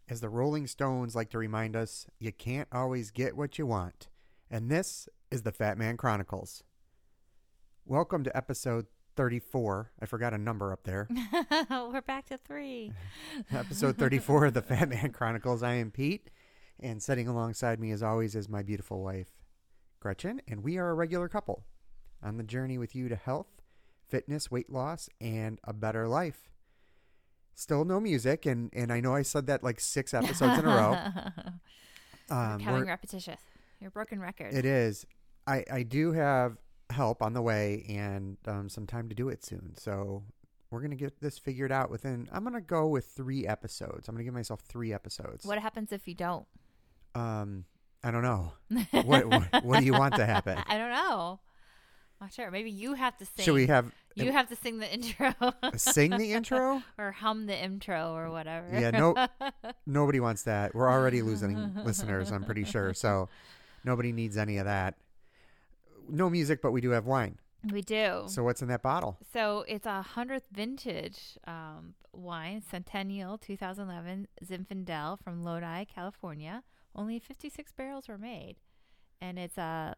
As the Rolling Stones like to remind us, you can't always get what you want. And this is the Fat Man Chronicles. Welcome to episode 34. I forgot a number up there. We're back to 3. Episode 34 of the Fat Man Chronicles. I am Pete, and sitting alongside me as always is my beautiful wife, Gretchen, and we are a regular couple on the journey with you to health, fitness, weight loss, and a better life. Still no music, and I know I said that like 6 episodes in a row. Becoming repetitious. You're a broken record. It is. I do have help on the way and some time to do it soon. So we're going to get this figured out I'm going to go with 3 episodes. I'm going to give myself 3 episodes. What happens if you don't? I don't know. What do you want to happen? I don't know. Not sure. Maybe you have to sing. Should we have... You have to sing the intro. Sing the intro? Or hum the intro or whatever. Yeah, nobody wants that. We're already losing listeners, I'm pretty sure. So nobody needs any of that. No music, but we do have wine. We do. So what's in that bottle? So it's a 100th vintage wine, Centennial 2011 Zinfandel from Lodi, California. Only 56 barrels were made. And it's a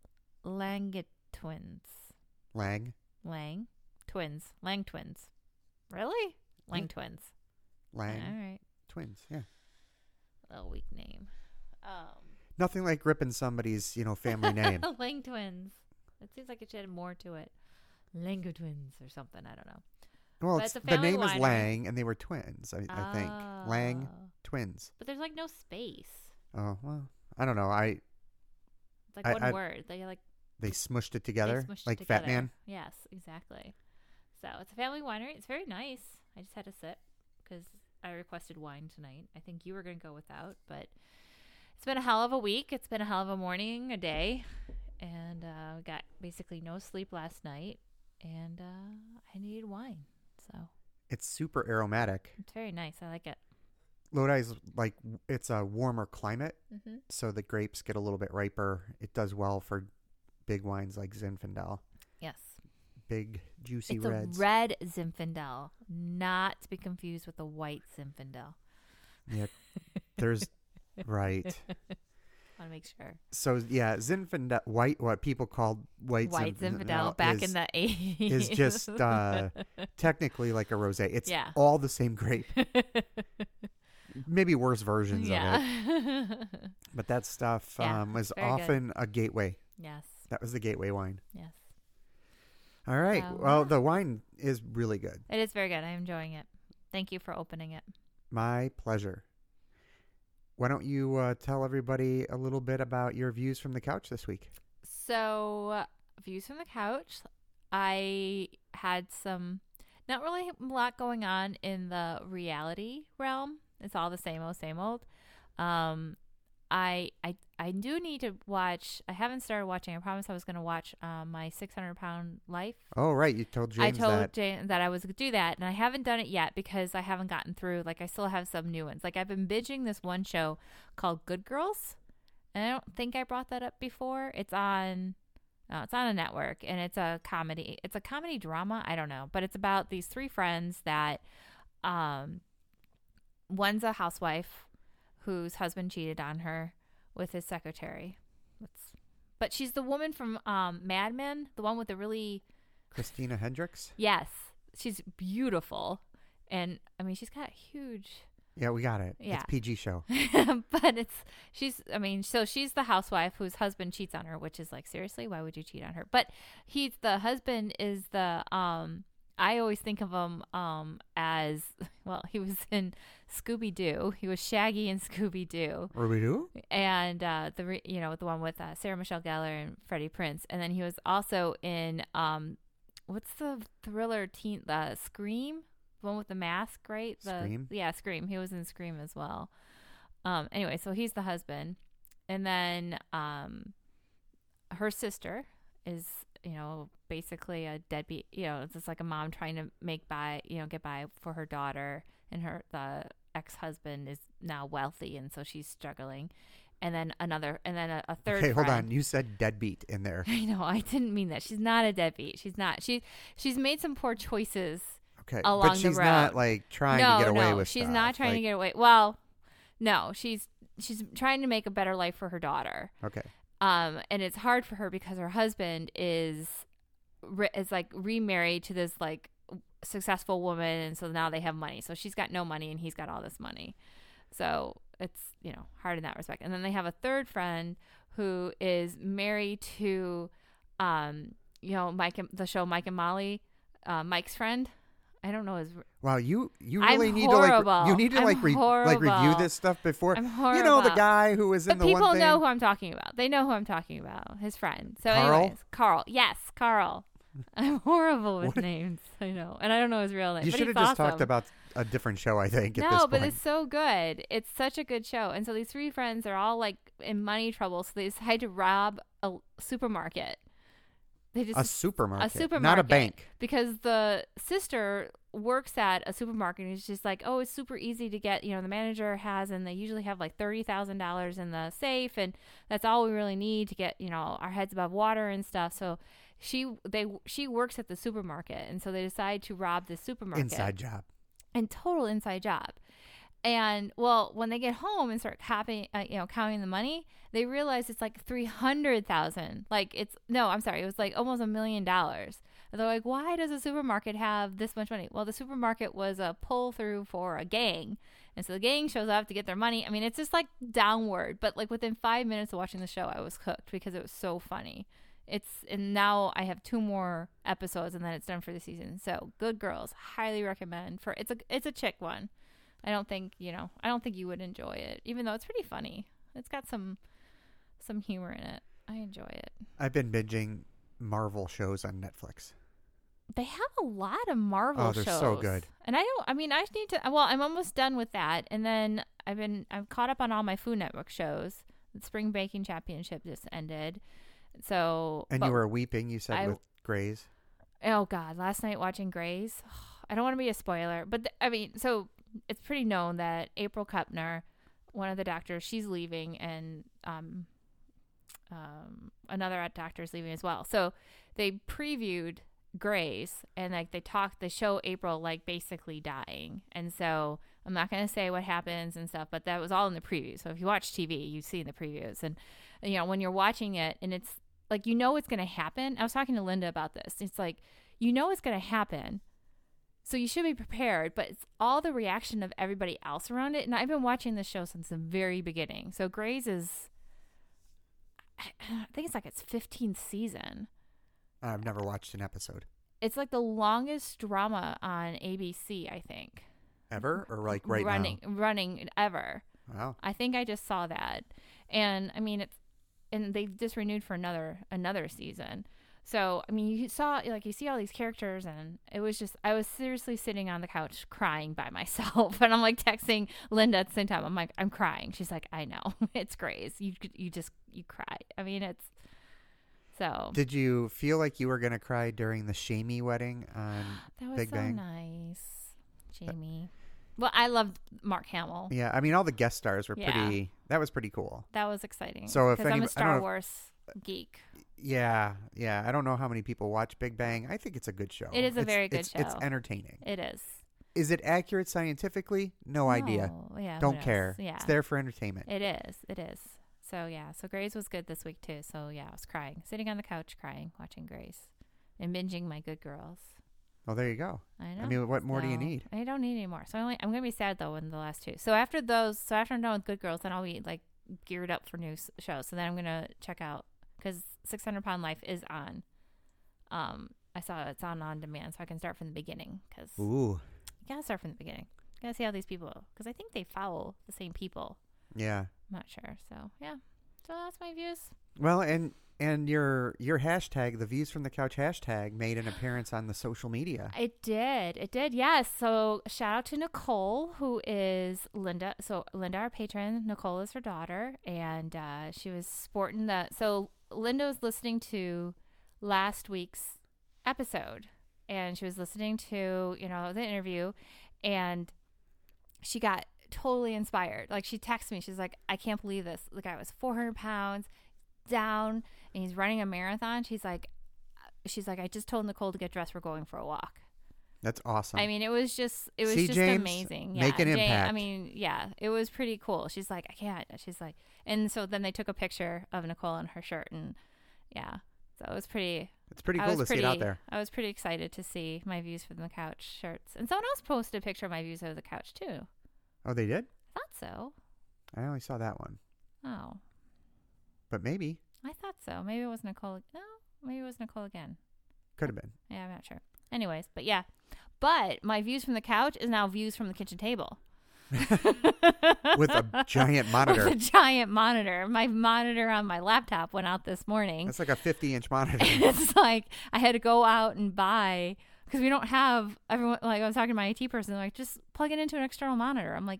Lang Twins. Lang Twins. Lang Twins. Really? Lang Twins. Lang. All right. Twins, yeah. A little weak name. Nothing like ripping somebody's, family name. Lang Twins. It seems like it should have more to it. Lango Twins or something. I don't know. Well, it's the name winery. Is Lang, and they were twins, I think. Lang Twins. But there's like no space. Oh, well, I don't know. It's like one word. They smushed it together like together. Fat Man? Yes, exactly. So it's a family winery. It's very nice. I just had to sip because I requested wine tonight. I think you were going to go without, but it's been a hell of a week. It's been a hell of a morning, a day, and got basically no sleep last night, and I needed wine. So it's super aromatic. It's very nice. I like it. Lodi's it's a warmer climate, mm-hmm. so the grapes get a little bit riper. It does well for big wines like Zinfandel. Yes. Big, juicy it's reds. It's a red Zinfandel, not to be confused with a white Zinfandel. Yeah, there's... Right. Want to make sure. So, yeah, Zinfandel, what people called white Zinfandel back in the 80s. Is just technically like a rosé. It's all the same grape. Maybe worse versions of it. But that stuff was often a gateway. Yes. That was the gateway wine. Yes. All right. Well, the wine is really good. It is very good. I'm enjoying it. Thank you for opening it. My pleasure. Why don't you tell everybody a little bit about your views from the couch this week? So, views from the couch, I had not really a lot going on in the reality realm. It's all the same old. I do need to watch. I haven't started watching. I promised I was going to watch my 600-pound life. Oh, right. You told James that. I told James that I was going to do that, and I haven't done it yet because I haven't gotten through. I still have some new ones. I've been binging this one show called Good Girls, and I don't think I brought that up before. It's on a network, and it's a comedy. It's a comedy drama. I don't know, but it's about these 3 friends that, one's a housewife whose husband cheated on her with his secretary. But she's the woman from Mad Men, the one with the really... Christina Hendricks? Yes. She's beautiful. And, she's got huge... Yeah, we got it. Yeah. It's PG show. But she's the housewife whose husband cheats on her, which is seriously, why would you cheat on her? But the husband is the... I always think of him as, he was in Scooby-Doo. He was Shaggy in Scooby-Doo. Scooby-Doo? And the one with Sarah Michelle Gellar and Freddie Prinze. And then he was also in what's the thriller Scream? The one with the mask, right? Scream? Yeah, Scream. He was in Scream as well. Anyway, so he's the husband. And then her sister is basically a deadbeat, it's just like a mom trying to get by for her daughter, and the ex-husband is now wealthy, and so she's struggling. And then a third. Okay, hold on. You said deadbeat in there. I know. I didn't mean that. She's not a deadbeat. She's not. She's made some poor choices. Okay, along but she's the road. not trying to get away with she's stuff. not trying to get away. Well, No, she's trying to make a better life for her daughter. Okay. And it's hard for her because her husband is like remarried to this like successful woman, and so now they have money. So she's got no money and he's got all this money. So it's, hard in that respect. And then they have a third friend who is married to Mike and the show Mike and Molly, Mike's friend. I don't know his. Wow, you really I'm need horrible. to you need to review this stuff before. I'm horrible. The guy who was in the one thing. People know who I'm talking about. They know who I'm talking about. His friend. So Carl? anyways, Carl. Yes, Carl. I'm horrible with names. I know, and I don't know his real name. You should have just talked about a different show. I think. At this but point. it's so good. It's such a good show. And so these three friends are all like in money trouble, so they decide to rob a supermarket. A supermarket, a supermarket, not a bank. Because the sister works at a supermarket, and it's just like, oh, it's super easy to get. The manager has, and they usually have like $30,000 in the safe, and that's all we really need to get our heads above water and stuff. So she works at the supermarket, and so they decide to rob the supermarket. Inside job. And total inside job. And well, when they get home and start counting the money, they realize it's like 300,000. It was like almost $1 million. And they're like, why does a supermarket have this much money? Well, the supermarket was a pull through for a gang. And so the gang shows up to get their money. I mean, it's just like downward, but like within 5 minutes of watching the show, I was hooked because it was so funny. And now I have 2 more episodes and then it's done for the season. So Good Girls, highly recommend. It's a chick one. I don't think you would enjoy it, even though it's pretty funny. It's got some humor in it. I enjoy it. I've been binging Marvel shows on Netflix. They have a lot of Marvel shows. Oh, they're so good. And I'm almost done with that. And then I'm caught up on all my Food Network shows. The Spring Baking Championship just ended. So. And you were weeping, you said, with Grey's. Oh God. Last night watching Grey's. I don't want to be a spoiler, but so it's pretty known that April Kepner, one of the doctors, she's leaving, and another doctor's leaving as well. So they previewed Grey's, and like they show April like basically dying. And so I'm not going to say what happens and stuff, but that was all in the preview. So if you watch TV, you see in the previews, and when you're watching it, and it's like it's going to happen. I was talking to Linda about this. It's like it's going to happen. So you should be prepared, but it's all the reaction of everybody else around it. And I've been watching this show since the very beginning. So Grey's is, I think it's like its 15th season. I've never watched an episode. It's like the longest drama on ABC, I think. Ever? Or like right now? Running ever. Wow. I think I just saw that. And and they just renewed for another season. So, you see all these characters, and it was just, I was seriously sitting on the couch crying by myself. And I'm like texting Linda at the same time. I'm like, I'm crying. She's like, I know. It's Grey's. You cry. it's so. Did you feel like you were going to cry during the Shamie wedding on Big Bang? That was so nice. Jamie. Well, I loved Mark Hamill. Yeah. all the guest stars were that was pretty cool. That was exciting. So if I'm a Star Wars geek. Yeah. I don't know how many people watch Big Bang. I think it's a good show. It is a very good show. It's entertaining. It is. Is it accurate scientifically? No idea. Yeah. Don't care. Yeah. It's there for entertainment. It is. So yeah. So Grey's was good this week too. So yeah, I was crying, sitting on the couch crying, watching Grey's, and binging my Good Girls. Well, there you go. I know. What more do you need? I don't need any more. So I'm gonna be sad though in the last 2. So after I'm done with Good Girls, then I'll be like geared up for new shows. So then I'm gonna check out, because 600 Pound Life is on. I saw it's on demand, so I can start from the beginning. Because you gotta start from the beginning. You gotta see how these people, because I think they follow the same people. Yeah. I'm not sure. So yeah. So that's my views. Well, and your hashtag, the Views from the Couch hashtag, made an appearance on the social media. It did. Yes. So shout out to Nicole, who is Linda. So Linda, our patron, Nicole is her daughter, and she was sporting that. So Linda was listening to last week's episode, and she was listening to the interview, and she got totally inspired. Like, she texted me, she's like, I can't believe this. The guy was 400 pounds down, and he's running a marathon. She's like, I just told Nicole to get dressed. We're going for a walk. That's awesome. I mean, it was just See, James, amazing. make an impact. I mean, yeah, it was pretty cool. She's like, I can't. She's like, and so then they took a picture of Nicole in her shirt, and yeah, so it was pretty. It's pretty cool to see it out there. I was pretty excited to see my views from the couch shirts, and someone else posted a picture of my views over the couch too. Oh, they did? I thought so. I only saw that one. Oh, but maybe. I thought so. Maybe it was Nicole. No, maybe it was Nicole again. Could have been. Yeah, I'm not sure. Anyways, but yeah. But my views from the couch is now views from the kitchen table. With a giant monitor. With a giant monitor. My monitor on my laptop went out this morning. That's like a 50-inch monitor. It's like I had to go out and buy, because we don't have, everyone, like I was talking to my IT person, like, just plug it into an external monitor. I'm like,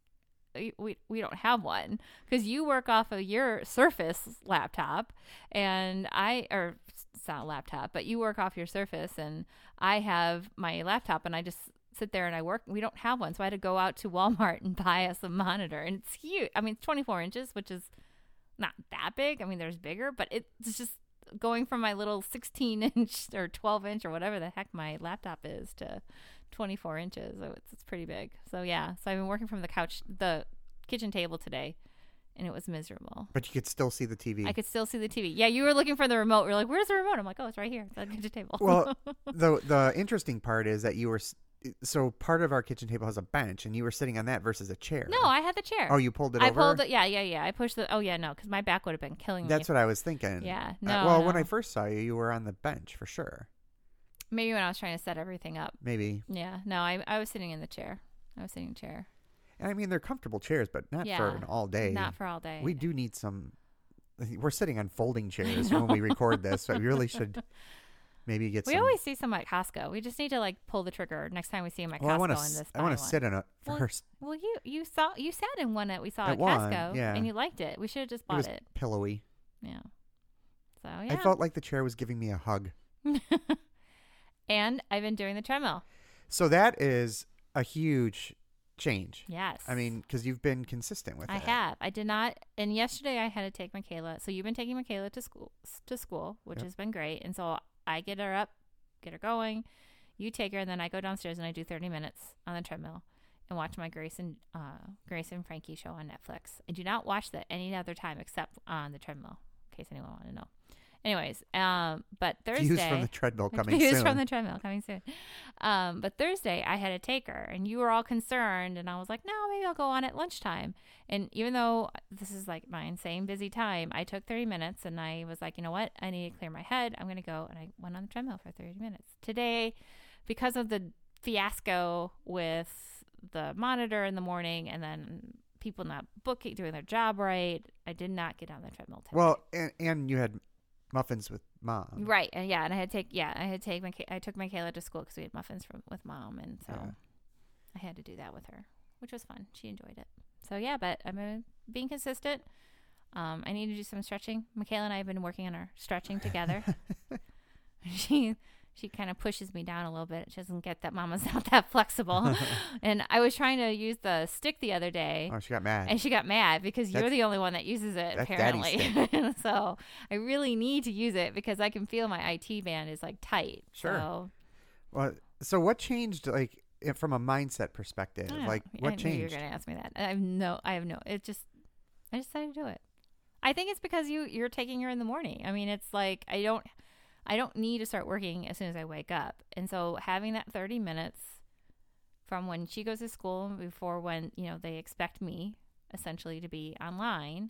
we don't have one, because you work off of your Surface laptop, and it's not a laptop, but you work off your Surface, and I have my laptop, and I just sit there and I work. We don't have one, so I had to go out to Walmart and buy us a monitor, and it's huge. I mean, it's 24 inches, which is not that big. I mean, there's bigger, but it's just going from my little 16-inch or 12-inch or whatever the heck my laptop is to 24 inches. So it's pretty big. So yeah, so I've been working from the kitchen table today, and it was miserable. But you could still see the TV. I could still see the TV. Yeah, you were looking for the remote. We were like, where's the remote? I'm like, oh, it's right here. It's at the kitchen table. Well, the interesting part is that so part of our kitchen table has a bench, and you were sitting on that versus a chair. No, I had the chair. Oh, you pulled it over? I pulled it. Yeah. I pushed the. Oh yeah, no, because my back would have been killing me. That's what I was thinking. Yeah. No. Well, no. when I first saw you, you were on the bench for sure. Maybe when I was trying to set everything up. Maybe. Yeah. No, I was sitting in the chair. I was sitting in the chair. And I mean, they're comfortable chairs, but not for an all day. Not for all day. We do need some. We're sitting on folding chairs when we record this, so we really should maybe get some. We always see some at Costco. We just need to pull the trigger next time we see them at Costco. I want to sit in it first. Well, you sat in one that we saw at one, Costco, yeah. and you liked it. We should have just bought it. Pillowy. Yeah. So yeah. I felt like the chair was giving me a hug. And I've been doing the treadmill. So that is a huge change. Yes. I mean, because you've been consistent with it. I have. I did not. And yesterday I had to take Michaela. So you've been taking Michaela to school, which has been great. And so I get her up, get her going. You take her, and then I go downstairs and I do 30 minutes on the treadmill and watch my Grace and Frankie show on Netflix. I do not watch that any other time except on the treadmill, in case anyone wanted to know. Anyways, but Thursday... Views from the treadmill coming soon. Views from the treadmill coming soon. But Thursday, I had to take her, and you were all concerned, and I was like, no, maybe I'll go on at lunchtime. And even though this is like my insane busy time, I took 30 minutes, and I was like, you know what? I need to clear my head. I'm going to go, and I went on the treadmill for 30 minutes. Today, because of the fiasco with the monitor in the morning, and then people not doing their job right, I did not get on the treadmill today. Well, and you had... muffins with mom, right? And and I took Michaela to school because we had muffins with mom, and so I had to do that with her, which was fun. She enjoyed it. So yeah, but I'm being consistent. I need to do some stretching. Michaela and I have been working on our stretching together. She kind of pushes me down a little bit. She doesn't get that Mama's not that flexible. And I was trying to use the stick the other day. Oh, she got mad. And she got mad because you're the only one that uses it, apparently. So I really need to use it because I can feel my IT band is tight. Sure. So what changed from a mindset perspective? What changed? I knew you were going to ask me that. I have no. I decided to do it. I think it's because you're taking her in the morning. I mean, it's like I don't need to start working as soon as I wake up. And so having that 30 minutes from when she goes to school before when, they expect me essentially to be online,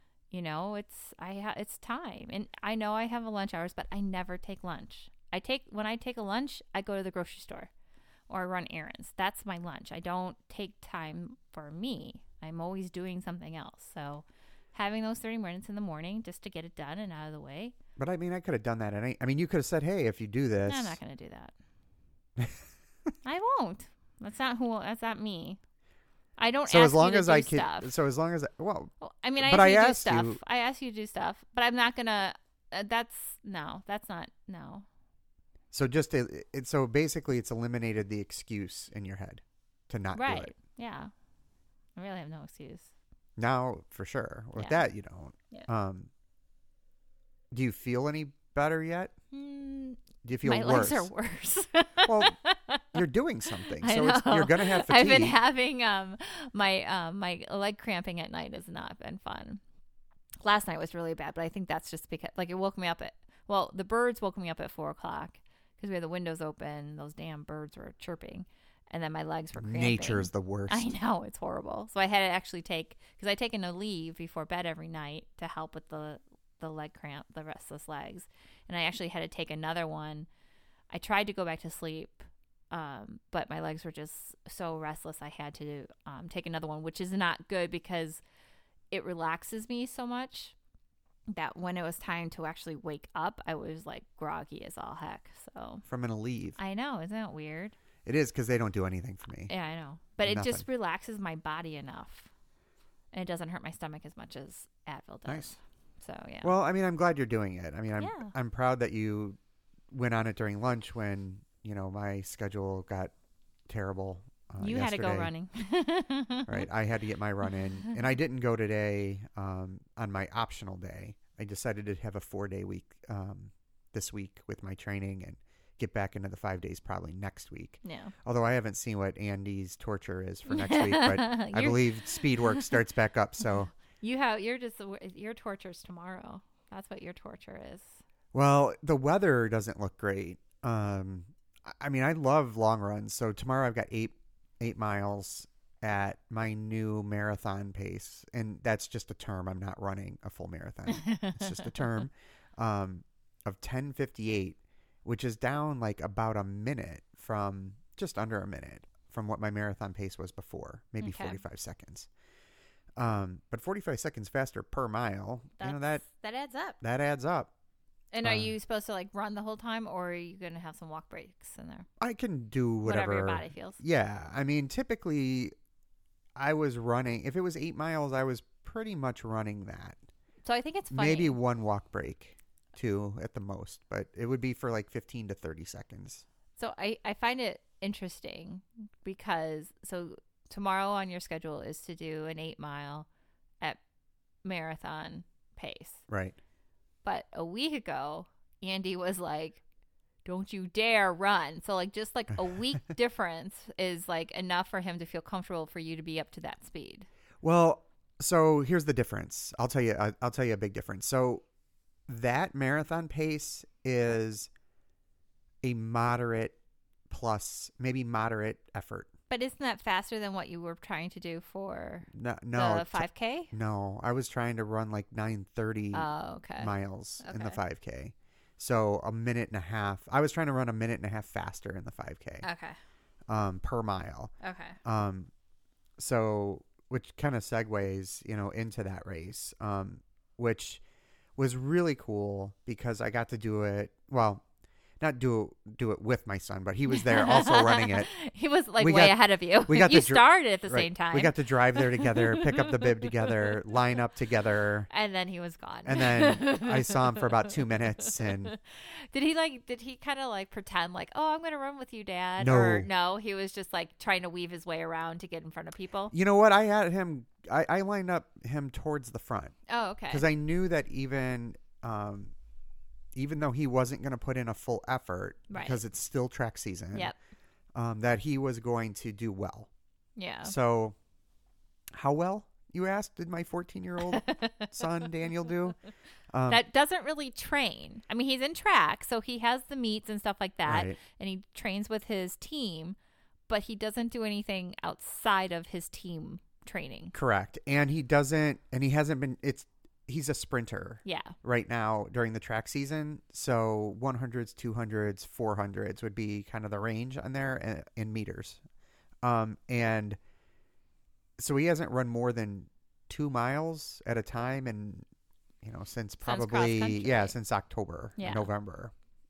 it's time. And I know I have a lunch hours, but I never take lunch. When I take a lunch, I go to the grocery store or I run errands. That's my lunch. I don't take time for me. I'm always doing something else. So having those 30 minutes in the morning just to get it done and out of the way. But I mean, I could have done that. You could have said, hey, if you do this. No, I'm not going to do that. I won't. That's not me. I don't ask you to do stuff. So as long as, I mean, I ask you to do stuff. I ask you to do stuff, but I'm not going to, that's not. So so basically it's eliminated the excuse in your head to not do it. Yeah. I really have no excuse. Now, for sure. With that, you don't. Yeah. Do you feel any better yet? Do you feel My worse? legs are worse. Well, you're doing something, I so know. you're gonna have fatigue. I've been having my leg cramping at night has not been fun. Last night was really bad, but I think that's just because it woke me up the birds woke me up at 4:00 because we had the windows open. Those damn birds were chirping, and then my legs were cramping. Nature's the worst. I know, it's horrible. So I had to actually because I taken a leave before bed every night to help with the leg cramp, the restless legs, and I actually had to take another one. I tried to go back to sleep, but my legs were just so restless. I had to take another one, which is not good because it relaxes me so much that when it was time to actually wake up, I was like groggy as all heck. So from a leave. I know, isn't that weird? It is, because they don't do anything for me. Yeah, I know, but Nothing. it just relaxes my body enough, and it doesn't hurt my stomach as much as Advil does. Nice. So yeah. Well, I mean, I'm glad you're doing it. I mean, Yeah. I'm proud that you went on it during lunch when, my schedule got terrible. You had to go yesterday. running. Right. I had to get my run in, and I didn't go today on my optional day. I decided to have a 4-day week this week with my training and get back into the 5 days probably next week. Yeah. Although I haven't seen what Andy's torture is for next week, but I believe speed work starts back up. So your torture's tomorrow. That's what your torture is. well, the weather doesn't look great. I mean, I love long runs. So tomorrow I've got 8 miles at my new marathon pace, and that's just a term. I'm not running a full marathon. It's just a term of 10:58, which is down like about a minute from just under a minute from what my marathon pace was before, maybe 45 seconds. But 45 seconds faster per mile, that adds up. That adds up. And are you supposed to like run the whole time, or are you going to have some walk breaks in there? I can do whatever your body feels. Yeah. I mean, typically I was running, if it was 8 miles, I was pretty much running that. So I think it's funny. Maybe one walk break, 2 at the most, but it would be for like 15 to 30 seconds. So I find it interesting because tomorrow on your schedule is to do an 8 mile at marathon pace. Right. But a week ago, Andy was like, don't you dare run. So like just like a week difference is like enough for him to feel comfortable for you to be up to that speed. Well, so here's the difference. I'll tell you a big difference. So that marathon pace is a moderate plus, maybe moderate effort. But isn't that faster than what you were trying to do for No, the 5K? No, I was trying to run like 9:30 miles in the 5K. So a minute and a half. I was trying to run a minute and a half faster in the 5K. Okay. Per mile. Okay. So which kind of segues, into that race, which was really cool because I got to do it. Well, not do it with my son, but he was there also running it. He was like way ahead of you. You started at the same time. We got to drive there together, pick up the bib together, line up together. And then he was gone. And then I saw him for about 2 minutes. And did he kind of like pretend like, oh, I'm going to run with you, Dad? No. Or no, he was just like trying to weave his way around to get in front of people? You know what? I had him, I lined up him towards the front. Oh, okay. Because I knew that even though he wasn't going to put in a full effort, because it's still track season, that he was going to do well. Yeah. So how well, you asked, did my 14-year-old son, Daniel, do? That doesn't really train. I mean, he's in track, so he has the meets and stuff like that, and he trains with his team, but he doesn't do anything outside of his team training. Correct. And he hasn't been, he's a sprinter right now during the track season. So 100s, 200s, 400s would be kind of the range on there in meters. And so he hasn't run more than 2 miles at a time. And, since probably, since October, November.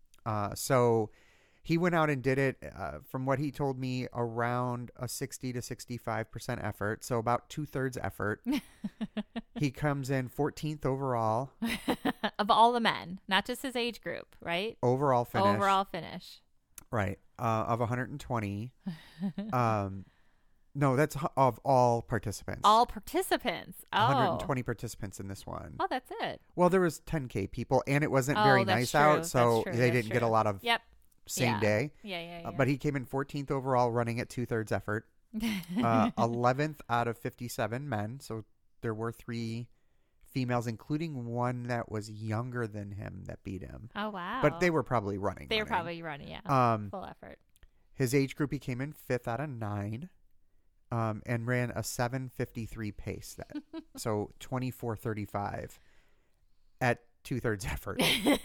So he went out and did it, from what he told me, around a 60 to 65% effort. So about 2/3 effort. He comes in 14th overall. Of all the men, not just his age group, right? Overall finish. Right. Of 120. No, that's of all participants. All participants. Oh. 120 participants in this one. Oh, that's it. Well, there was 10K people, and it wasn't Oh, very that's nice true. out, so That's true. they That's didn't get a true. lot of Yep. same Yeah. day. Yeah. But he came in 14th overall, running at 2/3 effort. 11th out of 57 men. So there were 3 females, including one that was younger than him that beat him. Oh, wow. But they were probably running. They were probably running, yeah. Full effort. His age group, he came in 5th out of 9, and ran a 7:53 pace. So 24:35 at 2/3 effort.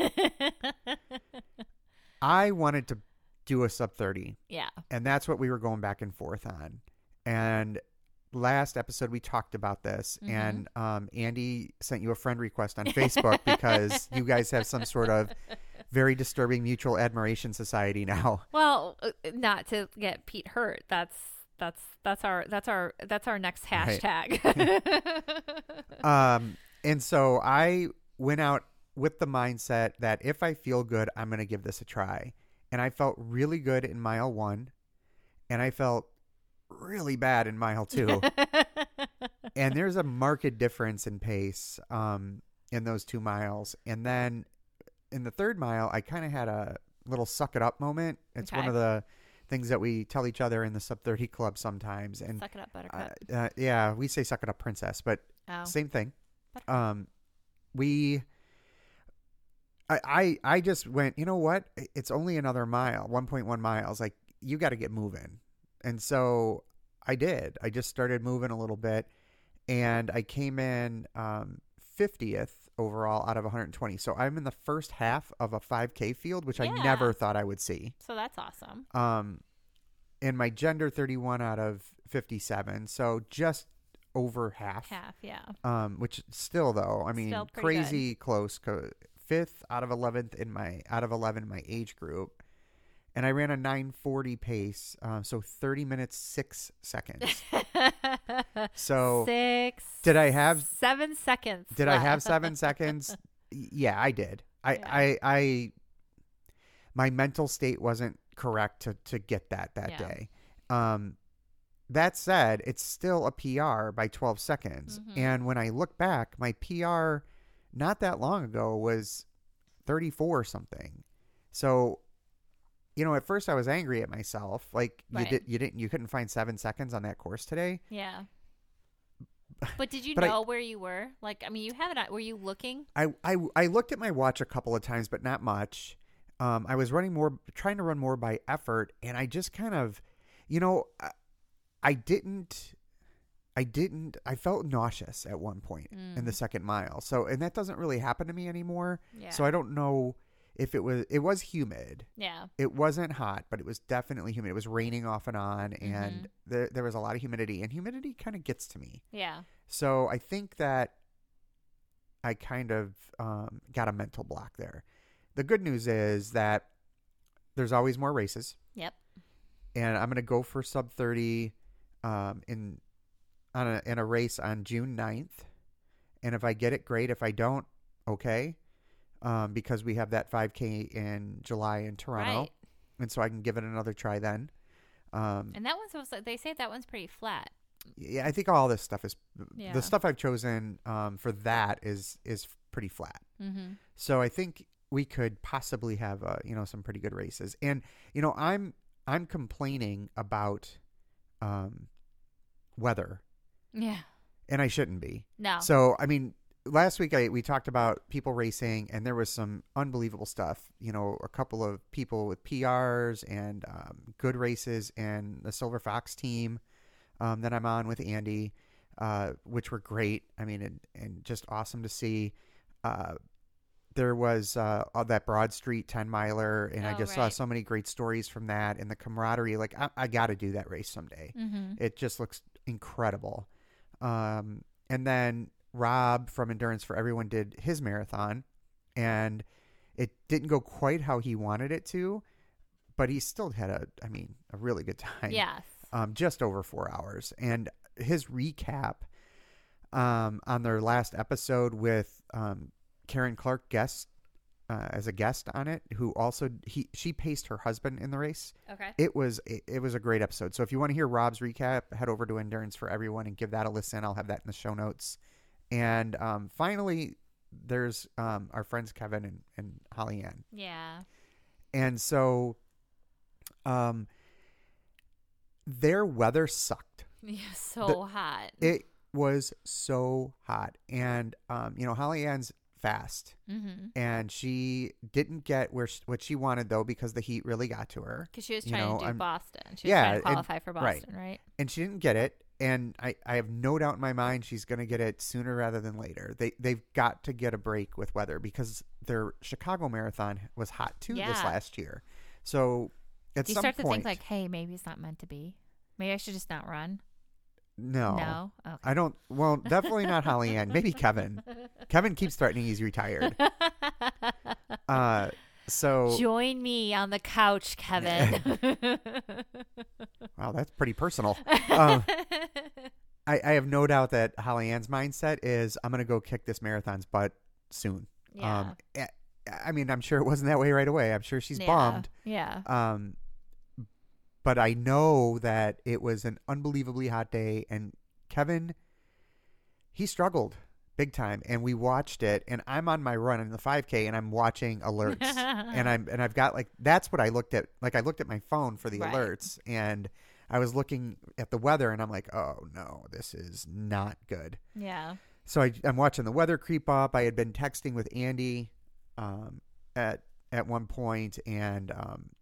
I wanted to do a sub 30. Yeah. And that's what we were going back and forth on. And last episode we talked about this, and Andy sent you a friend request on Facebook because you guys have some sort of very disturbing mutual admiration society now. Well, not to get Pete hurt. That's our next hashtag. And so I went out with the mindset that if I feel good, I'm going to give this a try. And I felt really good in mile 1, and I felt really bad in mile 2. And there's a marked difference in pace in those 2 miles. And then in the 3rd mile, I kind of had a little suck it up moment. It's one of the things that we tell each other in the sub 30 club sometimes. And suck it up, buttercup. yeah, we say suck it up, princess, but same thing. I just went, you know what? It's only another mile, 1.1 miles. Like, you got to get moving. And so I did. I just started moving a little bit, and I came in 50th overall out of 120. So I'm in the first half of a 5K field, which I never thought I would see. So that's awesome. And my gender 31 out of 57. So just over half. Which still, though, I mean, crazy close. 5th out of 11th in my age group, and I ran a 9:40 pace, so 30 minutes 6 seconds. So did I have 7 seconds? Did I have 7 seconds? Yeah, I did. I my mental state wasn't correct to get that day. That said, it's still a PR by 12 seconds, and when I look back, my PR not that long ago was 34 or something. So, you know, at first I was angry at myself. Like, you couldn't find 7 seconds on that course today. Yeah. But did you know where you were? Like, I mean, you have it. Were you looking? I looked at my watch a couple of times, but not much. I was trying to run more by effort, and I just kind of, you know, I felt nauseous at one point in the 2nd mile. So, and that doesn't really happen to me anymore. Yeah. So I don't know if it was humid. Yeah. It wasn't hot, but it was definitely humid. It was raining off and on, and there was a lot of humidity, and humidity kind of gets to me. Yeah. So I think that I kind of got a mental block there. The good news is that there's always more races. Yep. And I'm going to go for sub 30 in a race on June 9th. And if I get it, great. If I don't, okay. Because we have that 5K in July in Toronto. Right. And so I can give it another try then. And that one's, they say that one's pretty flat. Yeah, I think all this stuff is, the stuff I've chosen for that is pretty flat. Mm-hmm. So I think we could possibly have, some pretty good races. And, you know, I'm complaining about weather. Yeah. And I shouldn't be. No. So, I mean, last week we talked about people racing, and there was some unbelievable stuff. You know, a couple of people with PRs and good races, and the Silver Fox team that I'm on with Andy, which were great. I mean, and just awesome to see. There was that Broad Street 10-miler, and I just saw so many great stories from that, and the camaraderie. Like, I got to do that race someday. Mm-hmm. It just looks incredible. And then Rob from Endurance for Everyone did his marathon, and it didn't go quite how he wanted it to, but he still had a really good time. Yes. Just over 4 hours. And his recap on their last episode with Karen Clark guest as a guest on it, who also she paced her husband in the race. Okay. It was a great episode. So if you want to hear Rob's recap, head over to Endurance for Everyone and give that a listen. I'll have that in the show notes. And finally, there's our friends Kevin and Holly Ann. Yeah. And so their weather sucked. Yeah, so hot. It was so hot. And, Holly Ann's fast. Mm-hmm. And she didn't get what she wanted, though, because the heat really got to her. Because she was trying to do Boston. She was yeah, trying to qualify for Boston, right? And she didn't get it. And I have no doubt in my mind she's going to get it sooner rather than later. They've got to get a break with weather because their Chicago Marathon was hot, too, this last year. So at Do you some start point, to think like, hey, maybe it's not meant to be? Maybe I should just not run? No. No? Okay. I don't. Well, definitely not Holly Ann. Maybe Kevin. Kevin keeps threatening he's retired. So join me on the couch, Kevin. Wow, that's pretty personal. I have no doubt that Holly Ann's mindset is I'm going to go kick this marathon's butt soon. Yeah. I mean, I'm sure it wasn't that way right away. I'm sure she's bummed. Yeah. But I know that it was an unbelievably hot day, and Kevin, he struggled big time, and we watched it. And I'm on my run in the 5K, and I'm watching alerts, and I've got that's what I looked at. Like I looked at my phone for the alerts, and I was looking at the weather, and I'm like, oh no, this is not good. Yeah. So I'm watching the weather creep up. I had been texting with Andy at one point, and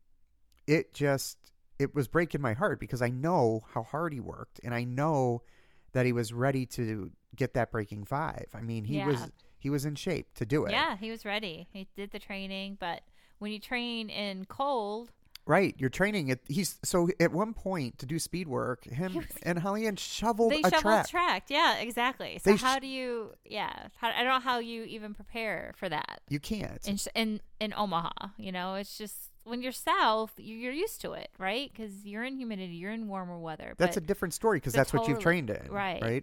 it was breaking my heart because I know how hard he worked, and I know that he was ready to get that breaking 5. I mean, he was in shape to do it. Yeah, he was ready. He did the training, but when you train in cold, right, you're training it. So at one point to do speed work, and Holly Ann shoveled a track. Yeah, exactly. So how do you? Yeah, I don't know how you even prepare for that. You can't in Omaha. It's just. When you're south, you're used to it, right? Because you're in humidity, you're in warmer weather. That's a different story because that's what you've trained in, right?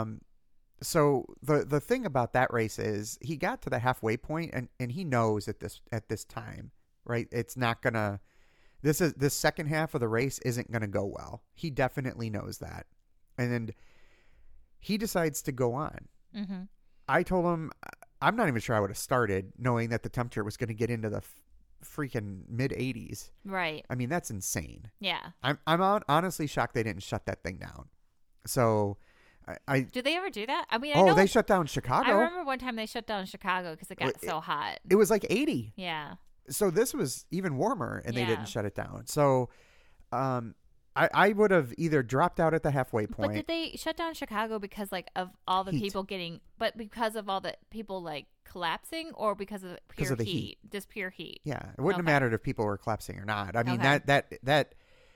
So the thing about that race is he got to the halfway point, and he knows at this time, right? It's not gonna. This second half of the race isn't gonna go well. He definitely knows that, and then he decides to go on. Mm-hmm. I told him I'm not even sure I would have started knowing that the temperature was going to get into the freaking mid 80s. Right. I mean, that's insane. Yeah. I'm honestly shocked they didn't shut that thing down. So did they ever do that? I mean, they shut down Chicago. I remember one time they shut down Chicago because it got so hot. It was like 80. Yeah. So this was even warmer, and they didn't shut it down. So I would have either dropped out at the halfway point. But did they shut down Chicago because of all the people because of all the people collapsing, or because of pure heat? Just pure heat. Yeah, it wouldn't have mattered if people were collapsing or not. I mean that's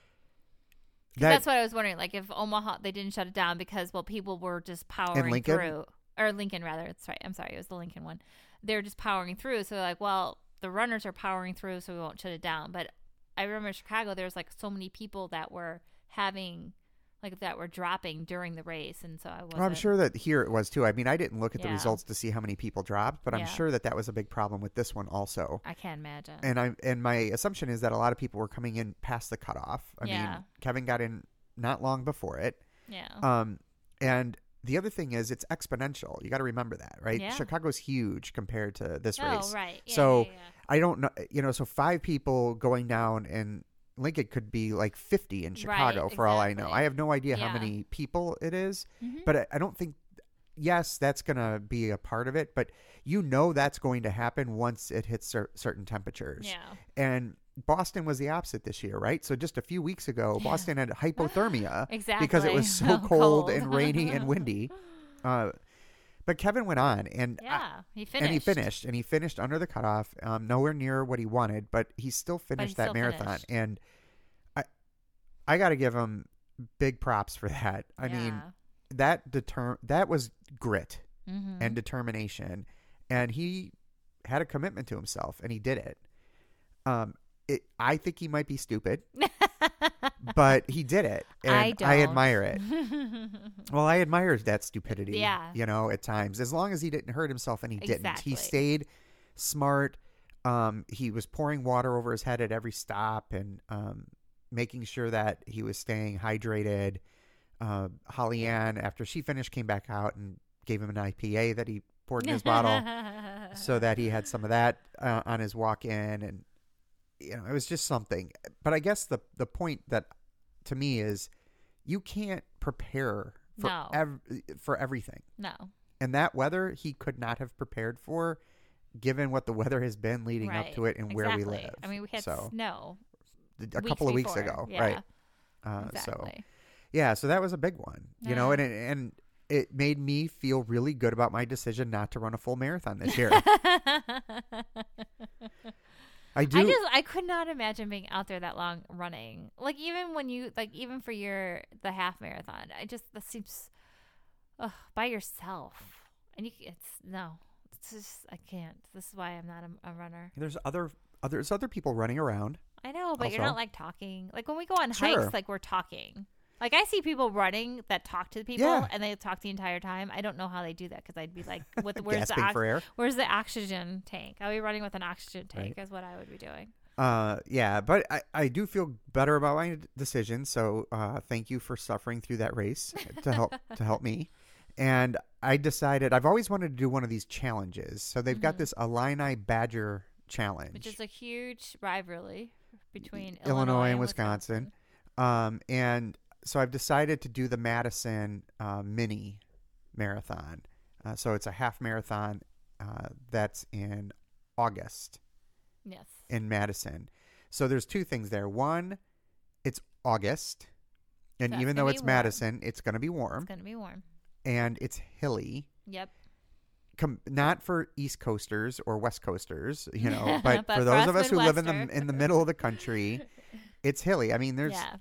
what I was wondering. Like if Omaha, they didn't shut it down because people were just powering through, or Lincoln rather. That's right. I'm sorry, it was the Lincoln one. They're just powering through. So they're like, well, the runners are powering through, so we won't shut it down. But I remember in Chicago, there was so many people that were that were dropping during the race, and so I wasn't. Well, I'm sure that here it was too. I mean, I didn't look at the results to see how many people dropped, but I'm sure that was a big problem with this one also. I can't imagine. And my assumption is that a lot of people were coming in past the cutoff. I mean, Kevin got in not long before it. Yeah. And the other thing is it's exponential. You got to remember that, right? Yeah. Chicago's huge compared to this race. Oh, right. Yeah, so yeah. I don't know, so 5 people going down, and Lincoln could be 50 in Chicago for all I know. I have no idea how many people it is, but I don't think, yes, that's going to be a part of it, but that's going to happen once it hits certain temperatures. Yeah. And Boston was the opposite this year, right? So just a few weeks ago, Boston had hypothermia because it was so cold and rainy and windy. But Kevin went on, and he finished. And he finished under the cutoff, nowhere near what he wanted, but he still finished that marathon. And I got to give him big props for that. I mean, that was grit and determination, and he had a commitment to himself, and he did it. I think he might be stupid, but he did it, and I admire it. Well, I admire that stupidity. Yeah, at times, as long as he didn't hurt himself, and he didn't. He stayed smart. He was pouring water over his head at every stop and making sure that he was staying hydrated. Holly Ann, after she finished, came back out and gave him an IPA that he poured in his bottle so that he had some of that on his walk in. And, it was just something. But I guess the point that to me is you can't prepare for everything. No. And that weather he could not have prepared for, given what the weather has been leading up to it and where we live. I mean, we had snow a couple of weeks ago, right? Exactly. So that was a big one, and it made me feel really good about my decision not to run a full marathon this year. I could not imagine being out there that long running. Like even when even for the half marathon, that seems by yourself. And it's just, I can't. This is why I'm not a runner. There's other people running around. I know, but also. You're not like talking. Like when we go on hikes, like we're talking. Like I see people running that talk to the people and they talk the entire time. I don't know how they do that because I'd be like, where's the oxygen tank? I'll be running with an oxygen tank is what I would be doing. But I do feel better about my decision. So thank you for suffering through that race to help me. And I decided I've always wanted to do one of these challenges. So they've got this Illini Badger Challenge, which is a huge rivalry between Illinois and Wisconsin. And so I've decided to do the Madison mini marathon. So it's a half marathon that's in August. Yes. In Madison. So there's two things there. One, it's August. And even though it's Madison, it's going to be warm. It's going to be warm. And it's hilly. Yep. Not for East Coasters or West Coasters, but for those of us who live in the middle of the country, it's hilly. I mean,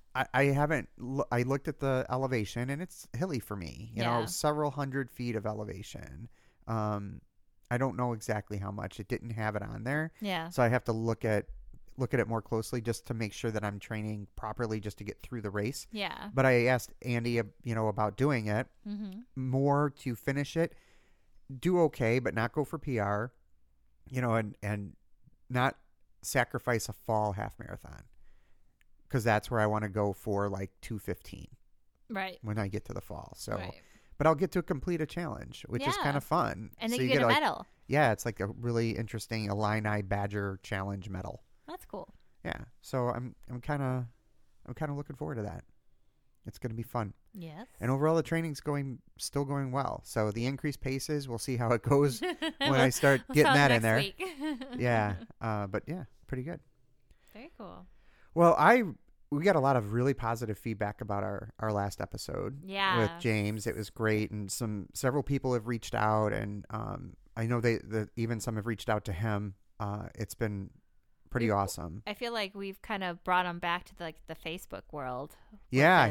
I looked at the elevation and it's hilly for me, several hundred feet of elevation. I don't know exactly how much. It didn't have it on there. Yeah. So I have to look at it more closely just to make sure that I'm training properly just to get through the race. Yeah. But I asked Andy, about doing it more to finish it, do okay, but not go for PR, and not sacrifice a fall half marathon. Because that's where I want to go for like 2:15. Right. When I get to the fall. So, but I'll get to complete a challenge, which is kind of fun. And then you get a medal. Yeah, it's like a really interesting Illini Badger Challenge medal. That's cool. Yeah. So I'm kind of looking forward to that. It's going to be fun. Yes. And overall, the training's still going well. So the increased paces, we'll see how it goes when I start getting that in there. Week. Yeah. But yeah, pretty good. Very cool. Well, we got a lot of really positive feedback about our last episode with James. It was great, and several people have reached out, and I know even some have reached out to him. It's been pretty awesome. I feel like we've kind of brought him back to the Facebook world. Yeah,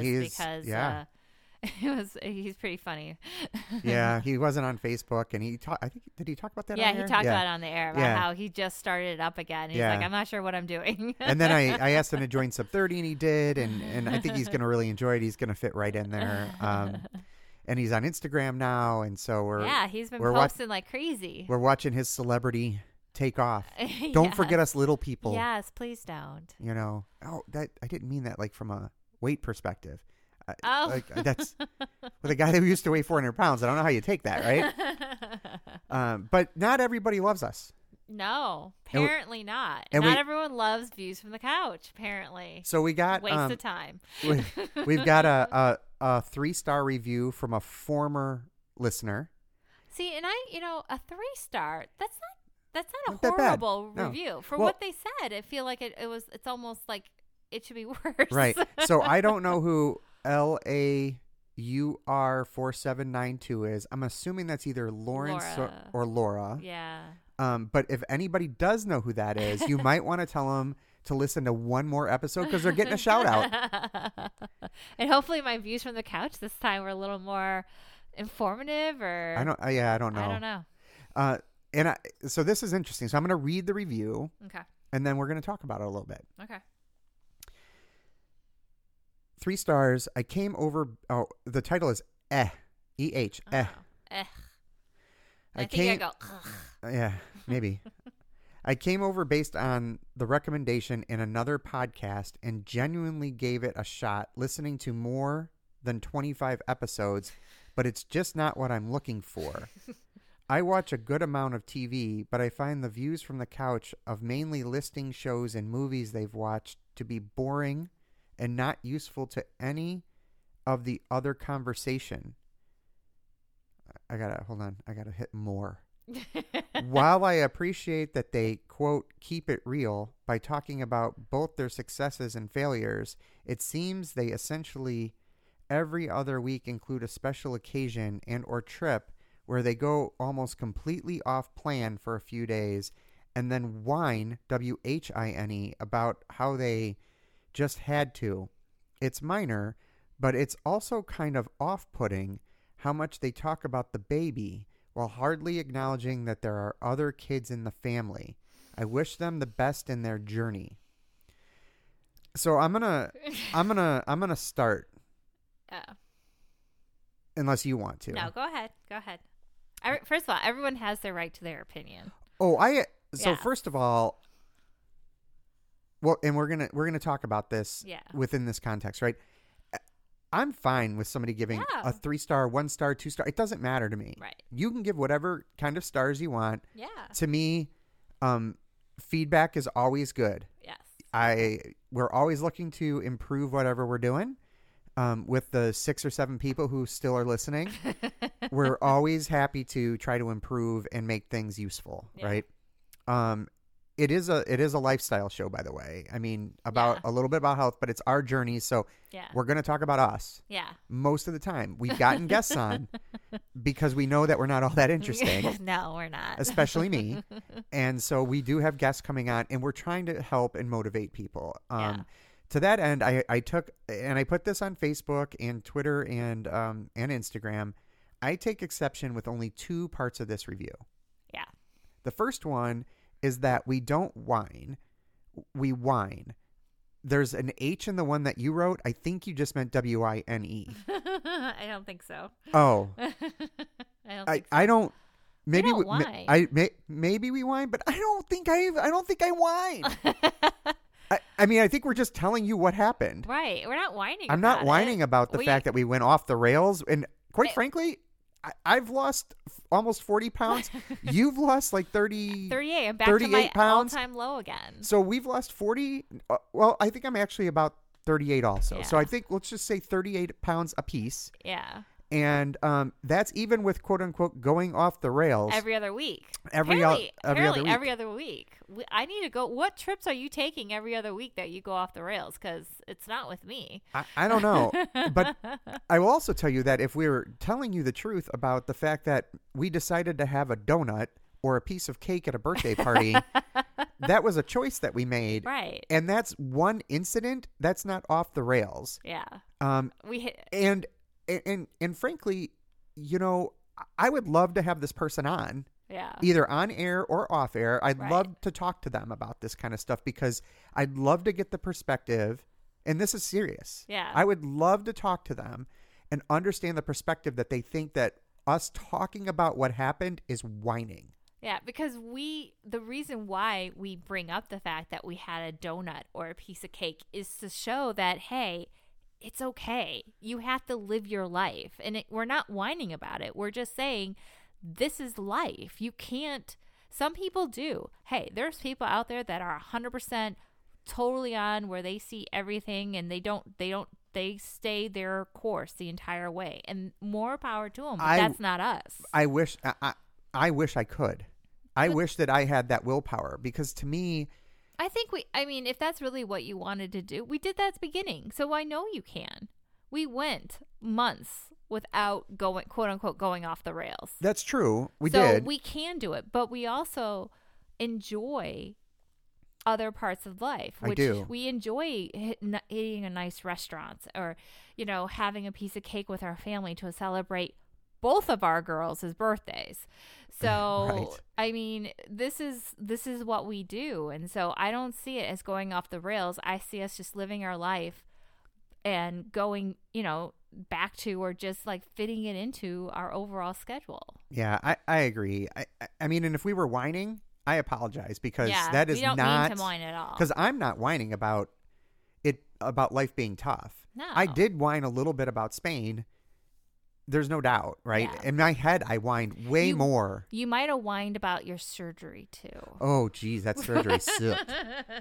he's pretty funny. Yeah, he wasn't on Facebook, and did he talk about that? Yeah, he talked about it on the air about how he just started it up again. He's like, I'm not sure what I'm doing. And then I asked him to join Sub 30, and he did, and I think he's going to really enjoy it. He's going to fit right in there. And he's on Instagram now, and so he's been posting like crazy. We're watching his celebrity take off. Don't forget us little people. Yes, please don't. I didn't mean that like from a weight perspective. That's with a guy that used to weigh 400 pounds. I don't know how you take that, right? But not everybody loves us. No, apparently not. And not everyone loves Views from the Couch, apparently. So we got waste of time. We've got a 3-star review from a former listener. See, and a 3-star, that's not a horrible review. For what they said, I feel like it's almost like it should be worse. Right. So I don't know who LAUR4792 is. I'm assuming that's either Lawrence or Laura. Yeah. But if anybody does know who that is, you might want to tell them to listen to one more episode because they're getting a shout out. And hopefully my views from the couch this time were a little more informative or I don't know. I don't know. So this is interesting. So I'm going to read the review. Okay. And then we're going to talk about it a little bit. Okay. 3 stars. I came over. Oh, the title is E-H. I think I go. Yeah, maybe. I came over based on the recommendation in another podcast and genuinely gave it a shot, listening to more than 25 episodes, but it's just not what I'm looking for. I watch a good amount of TV, but I find the views from the couch of mainly listing shows and movies they've watched to be boring and not useful to any of the other conversation. Hold on. I gotta hit more. While I appreciate that they, quote, keep it real by talking about both their successes and failures, it seems they essentially every other week include a special occasion and or trip where they go almost completely off plan for a few days and then whine, WHINE, about how they just had to. It's minor, but it's also kind of off-putting how much they talk about the baby while hardly acknowledging that there are other kids in the family. I wish them the best in their journey. So I'm gonna start. Oh. Unless you want to. No, go ahead. First of all, everyone has their right to their opinion. First of all, well, and we're gonna talk about this within this context, right? I'm fine with somebody giving a 3-star, 1-star, 2-star. It doesn't matter to me. Right. You can give whatever kind of stars you want. Yeah. To me, feedback is always good. Yes. We're always looking to improve whatever we're doing. With the 6 or 7 people who still are listening, we're always happy to try to improve and make things useful, right? It is a lifestyle show, by the way. I mean, a little bit about health, but it's our journey, so we're going to talk about us. Yeah. Most of the time, we've gotten guests on because we know that we're not all that interesting. No, we're not. Especially me. And so we do have guests coming on, and we're trying to help and motivate people. To that end, I took and I put this on Facebook and Twitter and Instagram. I take exception with only 2 parts of this review. Yeah. The first one is that we don't whine. We whine. There's an H in the one that you wrote. I think you just meant WINE. I don't think so. Oh. I don't think so. I don't. Maybe we don't whine. Maybe we whine, but I don't think I whine. I mean, I think we're just telling you what happened. Right. We're not whining I'm not whining about the fact that we went off the rails. And quite frankly, I've lost almost 40 pounds. You've lost like 38. I'm back to my all-time low again. So we've lost 40. Well, I think I'm actually about 38 also. Yeah. So I think let's just say 38 pounds apiece. Yeah. And that's even with quote unquote going off the rails every other week. Every other week. I need to go. What trips are you taking every other week that you go off the rails? Because it's not with me. I don't know. But I will also tell you that if we were telling you the truth about the fact that we decided to have a donut or a piece of cake at a birthday party, that was a choice that we made. Right. And that's one incident that's not off the rails. Yeah. And frankly, you know, I would love to have this person on. Yeah. Either on air or off air. I'd Right. love to talk to them about this kind of stuff because I'd love to get the perspective. And this is serious. Yeah. I would love to talk to them and understand the perspective that they think that us talking about what happened is whining. Yeah, because the reason why we bring up the fact that we had a donut or a piece of cake is to show that, hey, it's okay. You have to live your life. And we're not whining about it. We're just saying this is life. You can't. Some people do. Hey, there's people out there that are 100% totally on where they see everything and they stay their course the entire way. And more power to them. But that's not us. I wish I could. I wish that I had that willpower because to me, I mean, if that's really what you wanted to do, we did that at the beginning. So I know you can. We went months without going, quote unquote, going off the rails. That's true. We so did. We can do it, but we also enjoy other parts of life. Which I do. We enjoy eating a nice restaurant or, you know, having a piece of cake with our family to celebrate both of our girls' birthdays. So, right. I mean, this is what we do. And so I don't see it as going off the rails. I see us just living our life and going, you know, back to or just like fitting it into our overall schedule. Yeah, I agree. I mean, and if we were whining, I apologize because Yeah, that is we don't not mean to whine at all. because I'm not whining about life being tough. No. I did whine a little bit about Spain. There's no doubt, right? Yeah. In my head, I whined way more. You might have whined about your surgery too. Oh, geez, that surgery sucked.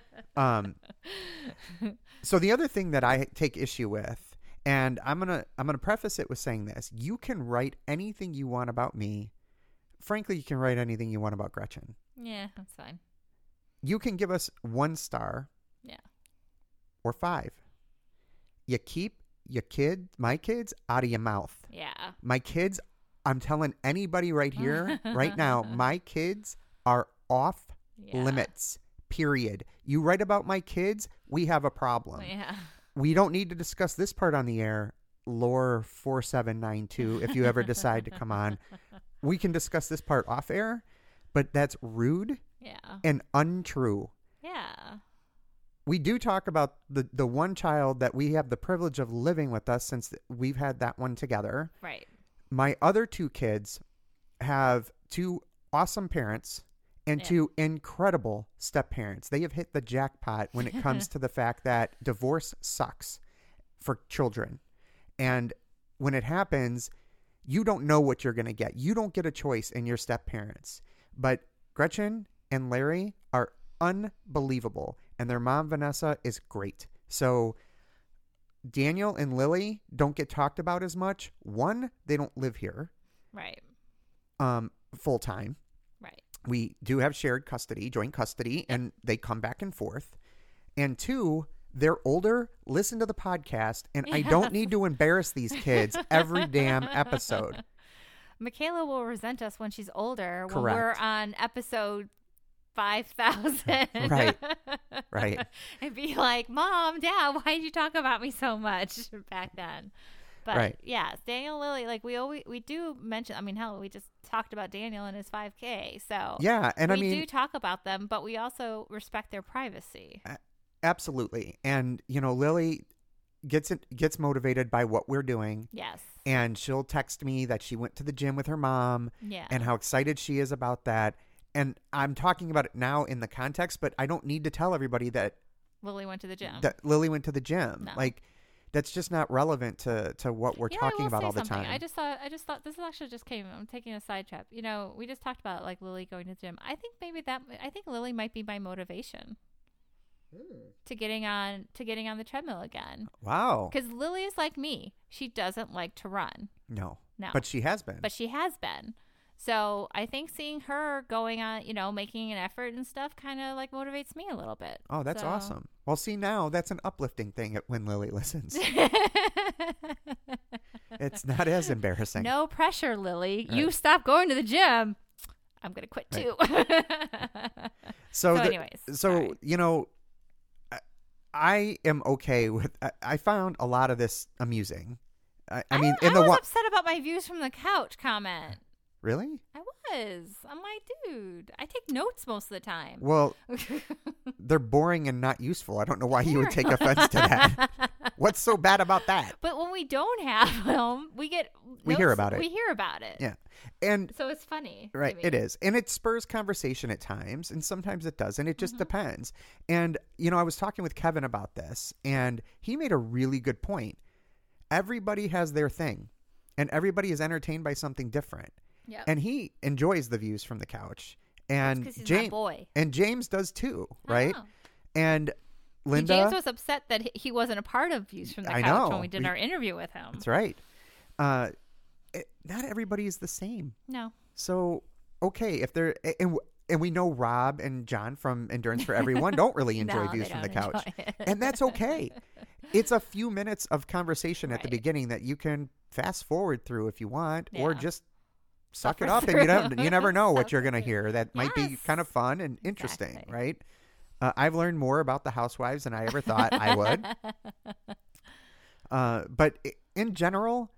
So the other thing that I take issue with, and I'm gonna preface it with saying this: you can write anything you want about me. Frankly, you can write anything you want about Gretchen. Yeah, that's fine. You can give us 1 star. Yeah. Or 5. You keep my kids out of your mouth. Yeah. My kids, I'm telling anybody right here, right now, my kids are off limits, period. You write about my kids, we have a problem. Yeah. We don't need to discuss this part on the air, Lore 4792, if you ever decide to come on. We can discuss this part off air, but that's rude and untrue. Yeah. We do talk about the one child that we have the privilege of living with us since we've had that one together. Right. My other 2 kids have 2 awesome parents and 2 incredible step-parents. They have hit the jackpot when it comes to the fact that divorce sucks for children. And when it happens, you don't know what you're going to get. You don't get a choice in your step-parents. But Gretchen and Larry are unbelievable. And their mom, Vanessa, is great. So Daniel and Lily don't get talked about as much. One, they don't live here. Right. Full time. Right. We do have shared custody, joint custody, and they come back and forth. And 2, they're older, listen to the podcast, and I don't need to embarrass these kids every damn episode. Michaela will resent us when she's older. Correct. When we're on episode 5,000. Right. And be like, Mom, Dad, why did you talk about me so much back then? But yeah, Daniel, Lily, like we do mention, I mean, hell, we just talked about Daniel and his 5K. So yeah, and we do talk about them, but we also respect their privacy. Absolutely. And, Lily gets motivated by what we're doing. Yes. And she'll text me that she went to the gym with her mom and how excited she is about that. And I'm talking about it now in the context, but I don't need to tell everybody that Lily went to the gym. No. Like, that's just not relevant to what we're talking about all the time. I just thought this actually just came. I'm taking a side trip. We just talked about like Lily going to the gym. I think Lily might be my motivation to getting on the treadmill again. Wow. Because Lily is like me. She doesn't like to run. No. But she has been. So I think seeing her going on, making an effort and stuff kind of like motivates me a little bit. Oh, that's awesome. Well, see, now that's an uplifting thing when Lily listens. It's not as embarrassing. No pressure, Lily. Right. You stop going to the gym, I'm going to quit too. So I am okay with, I found a lot of this amusing. I was upset about my views from the couch comment. Really? I was. I'm like, dude, I take notes most of the time. Well, they're boring and not useful. I don't know why you would take offense to that. What's so bad about that? But when we don't have them, we hear about it. We hear about it. Yeah. And so it's funny. Right. It is. And it spurs conversation at times, and sometimes it doesn't. It just depends. And, I was talking with Kevin about this, and he made a really good point. Everybody has their thing, and everybody is entertained by something different. Yep. And he enjoys the views from the couch. And he's my boy. And James does too, right? And Linda. James was upset that he wasn't a part of Views from the Couch when we did our interview with him. That's right. Not everybody is the same. No. So, okay, if they're and we know Rob and John from Endurance for Everyone don't really enjoy Views from the Couch. And that's okay. It's a few minutes of conversation at the beginning that you can fast forward through if you want, or just suck it up, and you never know what you're going to hear. That might be kind of fun and interesting, right? I've learned more about the housewives than I ever thought I would. But in general,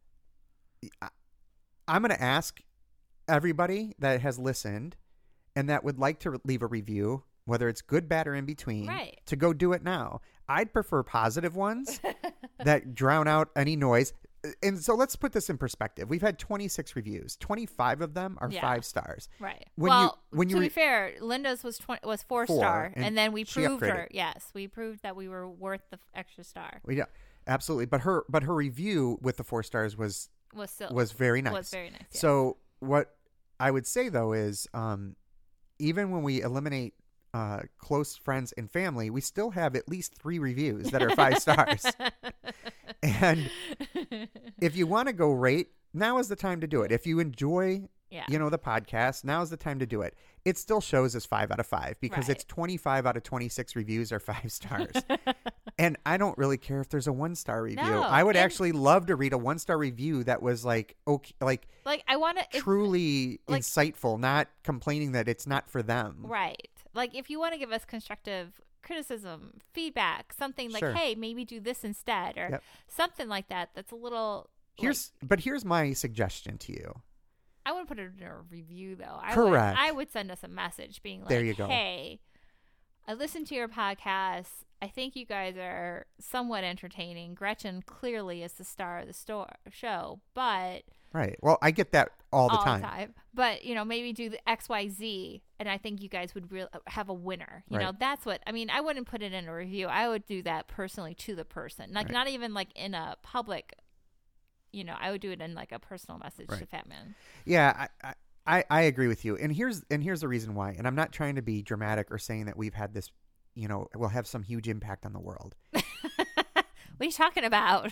I'm going to ask everybody that has listened and that would like to leave a review, whether it's good, bad, or in between, to go do it now. I'd prefer positive ones that drown out any noise. and so let's put this in perspective. We've had 26 reviews. 25 of them are Yeah. 5 stars. Right. When to be fair, Linda's was 4-star, and and then we she proved upgraded. her. Yes, we proved that we were worth the extra star. Yeah, absolutely. But her review with the 4 stars was very nice. Was very nice. Yes. So what I would say though is, even when we eliminate close friends and family, we still have at least 3 reviews that are 5 stars. And if you want to go rate, now is the time to do it. If you enjoy, the podcast, now is the time to do it. It still shows as 5 out of 5 because it's 25 out of 26 reviews are 5 stars. And I don't really care if there's a 1-star review. No, I would actually love to read a 1-star review that was like, okay, like I want to truly insightful, not complaining that it's not for them. Right. Like if you want to give us constructive criticism, feedback, something like, Sure. hey, maybe do this instead, or something like that. That's a little. But here's my suggestion to you. I wouldn't put it in a review though. Correct. I would send us a message being like, There you go. Hey, I listened to your podcast. I think you guys are somewhat entertaining. Gretchen clearly is the star of the show, but Right. Well, I get that all the time. But, maybe do the XYZ, and I think you guys would have a winner. You know, that's what, I wouldn't put it in a review. I would do that personally to the person. Like, not even like in a public, I would do it in like a personal message to Fat Man. Yeah, I agree with you. And here's the reason why. And I'm not trying to be dramatic or saying that we've had this, we'll have some huge impact on the world. What are you talking about?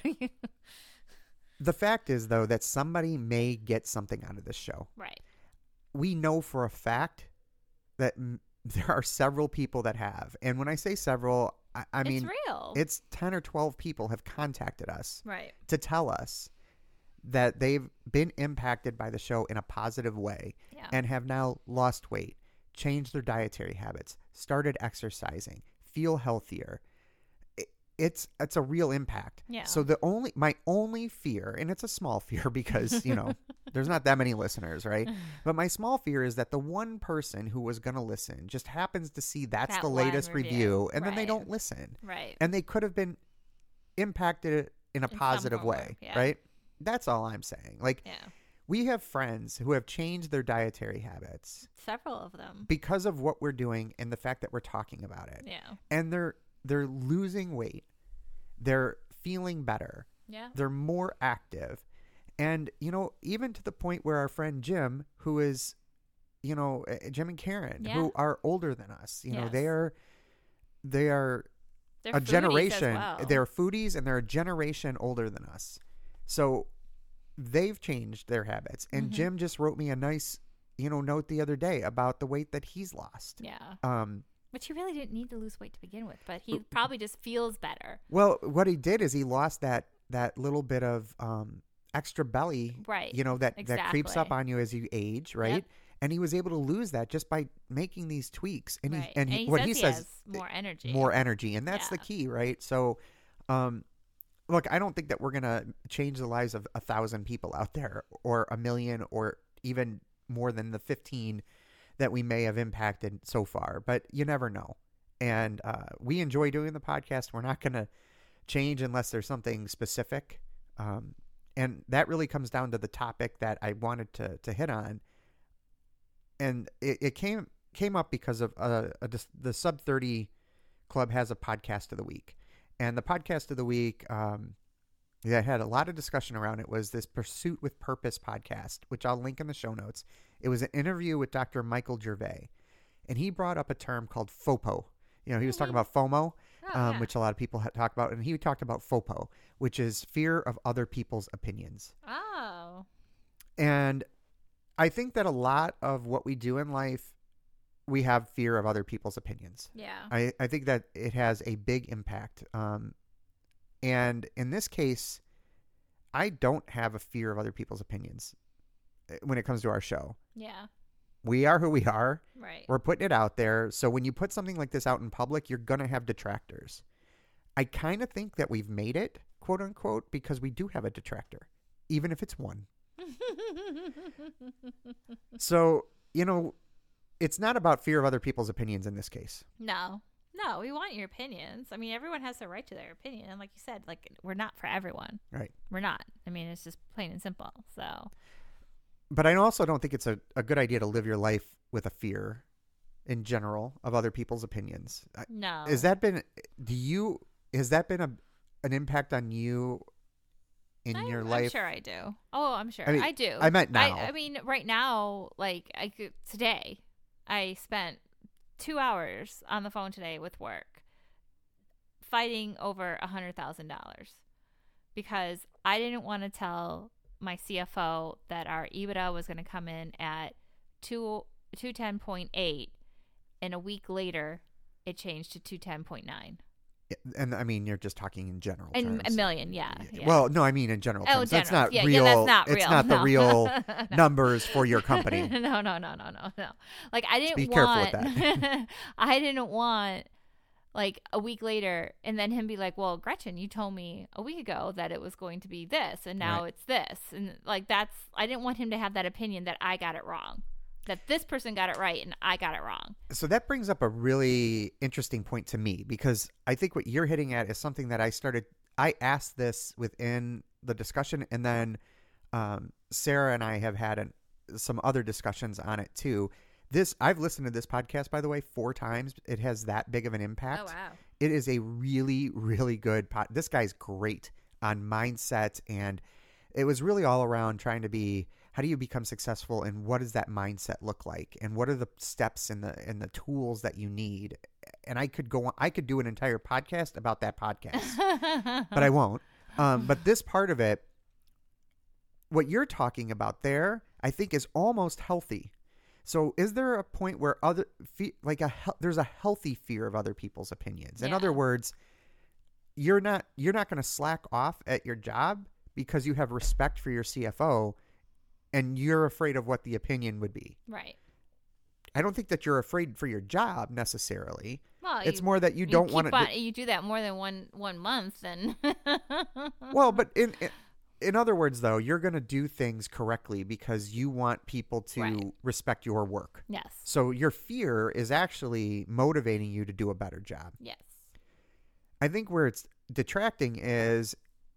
The fact is, though, that somebody may get something out of this show. Right. We know for a fact that there are several people that have. And when I say several, I mean, it's real. It's 10 or 12 people have contacted us to tell us that they've been impacted by the show in a positive way and have now lost weight, changed their dietary habits, started exercising, feel healthier. It's a real impact. Yeah. So my only fear, and it's a small fear because, there's not that many listeners, right? But my small fear is that the one person who was going to listen just happens to see that's the latest review and then they don't listen. Right. And they could have been impacted in a positive way, right? That's all I'm saying. Like, we have friends who have changed their dietary habits. Several of them. Because of what we're doing and the fact that we're talking about it. Yeah. And they're losing weight. They're feeling better. Yeah. They're more active. And, even to the point where our friend Jim, who is, Jim and Karen, who are older than us, they are They're a generation. as well. They're foodies and they're a generation older than us. So they've changed their habits. And Jim just wrote me a nice, note the other day about the weight that he's lost. Yeah. Which he really didn't need to lose weight to begin with, but he probably just feels better. Well, what he did is he lost that little bit of extra belly, right? That creeps up on you as you age, right? Yep. And he was able to lose that just by making these tweaks. And he says has more energy, and that's the key, right? So, look, I don't think that we're gonna change the lives of 1,000 people out there, or 1 million, or even more than the 15 that we may have impacted so far, but you never know. And we enjoy doing the podcast. We're not going to change unless there's something specific. And that really comes down to the topic that I wanted to hit on. And it came up because of the Sub 30 Club has a podcast of the week. And the podcast of the week that had a lot of discussion around it was this Pursuit with Purpose podcast, which I'll link in the show notes. It was an interview with Dr. Michael Gervais, and he brought up a term called FOPO. He was talking about FOMO, which a lot of people talk about, and he talked about FOPO, which is fear of other people's opinions. Oh. And I think that a lot of what we do in life, we have fear of other people's opinions. Yeah. I think that it has a big impact. And in this case, I don't have a fear of other people's opinions when it comes to our show. Yeah. We are who we are. Right. We're putting it out there. So when you put something like this out in public, you're going to have detractors. I kind of think that we've made it, quote unquote, because we do have a detractor, even if it's one. So, it's not about fear of other people's opinions in this case. No, No, we want your opinions. I mean, everyone has the right to their opinion. And like you said, like, we're not for everyone. Right. We're not. I mean, it's just plain and simple. So. But I also don't think it's a good idea to live your life with a fear in general of other people's opinions. No. Has that been an impact on you in your life? I'm sure I do. Oh, I'm sure. I mean, I do. I meant now. I mean, right now, like, today, I spent 2 hours on the phone today with work fighting over $100,000 because I didn't want to tell my CFO that our EBITDA was going to come in at 210.8, and a week later it changed to 210.9. And I mean, you're just talking in general and terms. $1 million, yeah. Well, no, I mean in general terms. General. That's not yeah, real. Yeah, that's not real. It's not the No. real No. numbers for your company. No. Like, I didn't Be want. careful with that. I didn't want, like, a week later and then him be like, well, Gretchen, you told me a week ago that it was going to be this and now it's this. And, like, I didn't want him to have that opinion that I got it wrong, that this person got it right and I got it wrong. So that brings up a really interesting point to me, because I think what you're hitting at is something that I asked this within the discussion, and then Sarah and I have had some other discussions on it too. I've listened to this podcast, by the way, 4 times. It has that big of an impact. Oh, wow. It is a really, really good This guy's great on mindset, and it was really all around trying to be, how do you become successful, and what does that mindset look like, and what are the steps and the tools that you need? And I could go on, I could do an entire podcast about that podcast, but I won't. But this part of it, what you're talking about there, I think is almost healthy. So is there a point where there's a healthy fear of other people's opinions? In other words, you're not going to slack off at your job because you have respect for your CFO and you're afraid of what the opinion would be. Right. I don't think that you're afraid for your job necessarily. Well, it's more that you don't want to. You do that more than one month, then. Well, but in other words, though, you're going to do things correctly because you want people to respect your work. Yes. So your fear is actually motivating you to do a better job. Yes. I think where it's detracting is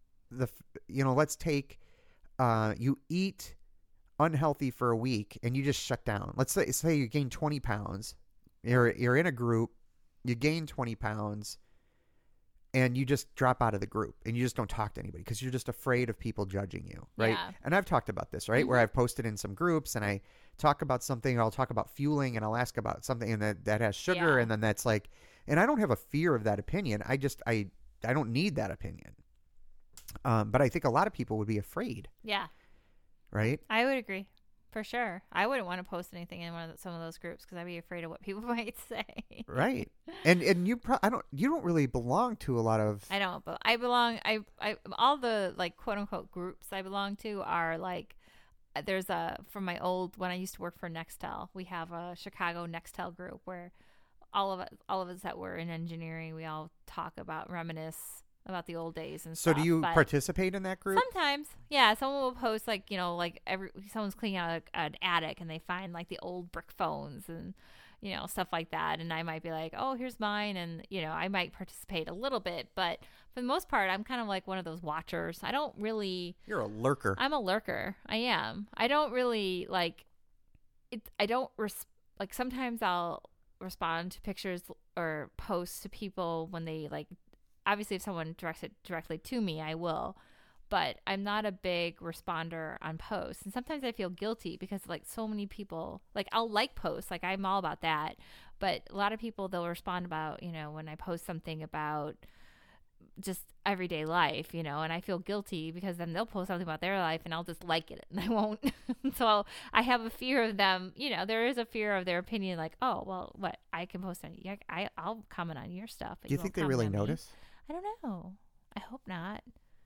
let's take you eat unhealthy for a week and you just shut down. Let's say you gain 20 pounds. You're in a group, you gain 20 pounds, and you just drop out of the group and you just don't talk to anybody because you're just afraid of people judging you, right? Yeah. And I've talked about this, right? Mm-hmm. Where I've posted in some groups and I talk about something, or I'll talk about fueling and I'll ask about something and that has sugar, and then that's like, and I don't have a fear of that opinion. I don't need that opinion. But I think a lot of people would be afraid. Yeah. Right? I would agree. For sure. I wouldn't want to post anything in some of those groups because I'd be afraid of what people might say. Right. And you don't really belong to a lot of. I don't, but I belong. I all the, like, quote unquote groups I belong to are like, there's from my old, when I used to work for Nextel, we have a Chicago Nextel group where all of us that were in engineering, we all talk about, reminisce about the old days and stuff. So do you participate in that group? Sometimes. Yeah. Someone will post, like, like someone's cleaning out an attic and they find, like, the old brick phones and, stuff like that. And I might be like, oh, here's mine. And, I might participate a little bit, but for the most part, I'm kind of like one of those watchers. I don't really. You're a lurker. I'm a lurker. I am. I don't really like it. I don't like, sometimes I'll respond to pictures or posts to people when they, like, obviously, if someone directs it directly to me, I will. But I'm not a big responder on posts. And sometimes I feel guilty because, like, so many people, like, I'll like posts. Like, I'm all about that. But a lot of people, they'll respond about, when I post something about just everyday life, and I feel guilty because then they'll post something about their life and I'll just like it and I won't. So I have a fear of them. There is a fear of their opinion. Like, oh, well, what? I can post on you. I'll comment on your stuff. But Do you think they really notice? I don't know. I hope not.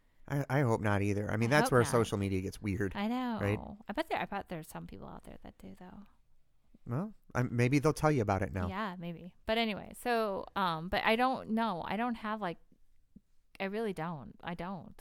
I hope not either. I mean, that's where social media gets weird. I know. Right? I bet there's some people out there that do, though. Well, maybe they'll tell you about it now. Yeah, maybe. But anyway, so, but I don't know. I don't have, like, I really don't. I don't.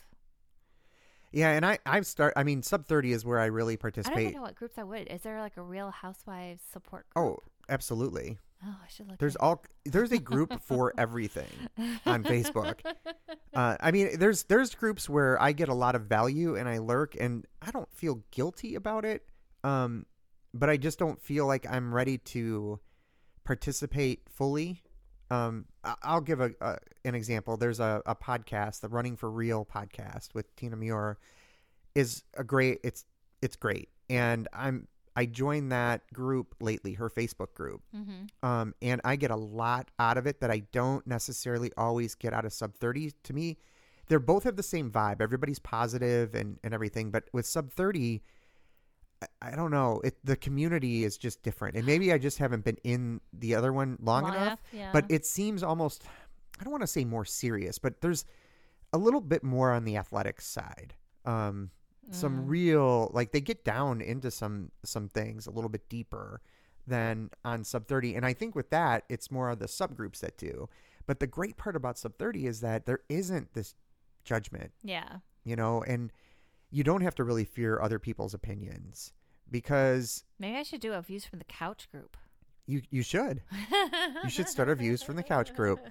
Yeah, and Sub 30 is where I really participate. I don't even know what groups I would. Is there, like, a Real Housewives support group? Oh, absolutely. Oh, I should look. There's a group for everything on Facebook. I mean, there's groups where I get a lot of value and I lurk and I don't feel guilty about it. But I just don't feel like I'm ready to participate fully. I'll give an example. There's a podcast, the Running for Real podcast with Tina Muir, is it's great, and I joined that group lately, her Facebook group, and I get a lot out of it that I don't necessarily always get out of Sub 30. To me, they both have the same vibe. Everybody's positive and everything, but with Sub 30. I don't know. The community is just different. And maybe I just haven't been in the other one long enough. Yeah. But it seems almost, I don't want to say more serious, but there's a little bit more on the athletics side. Some real, like they get down into some things a little bit deeper than on Sub 30. And I think with that, it's more of the subgroups that do. But the great part about Sub 30 is that there isn't this judgment. Yeah. You know, and you don't have to really fear other people's opinions because maybe I should do a Views from the Couch group. You should. You should start a Views from the Couch group.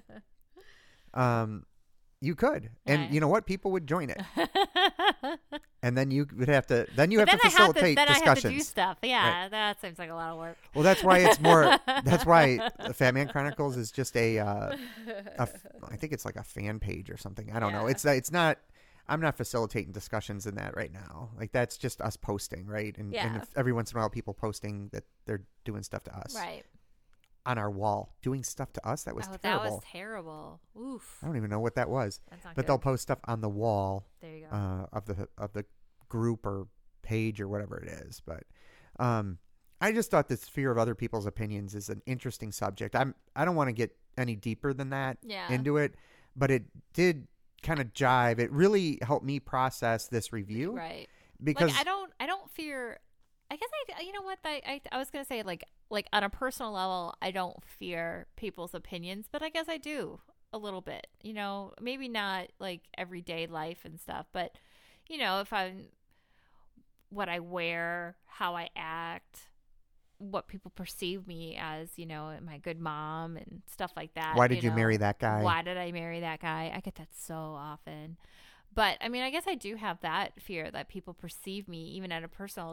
You could. And right. You know what? People would join it. And then you would have to facilitate then discussions. I have to do stuff. Yeah, right. That seems like a lot of work. Well, that's why the Fat Man Chronicles is just I think it's like a fan page or something. I don't know. It's not. I'm not facilitating discussions in that right now. Like that's just us posting, right? And if every once in a while people posting that they're doing stuff to us. Right. On our wall, doing stuff to us. That was terrible. That was terrible. Oof. I don't even know what that was. That's not but good. they'll post stuff on the wall. There you go. Of the group or page or whatever it is. But I just thought this fear of other people's opinions is an interesting subject. I don't want to get any deeper than that into it, but it did kind of jive. It really helped me process this review. Right. Because like, I don't fear. I guess you know what I was gonna say like on a personal level I don't fear people's opinions, but I guess I do a little bit. You know, maybe not like everyday life and stuff, but you know, if I'm what I wear, how I act, what people perceive me as, you know, am I a good mom and stuff like that. Why did you marry that guy? Why did I marry that guy? I get that so often. But I mean, I guess I do have that fear that people perceive me even at a personal,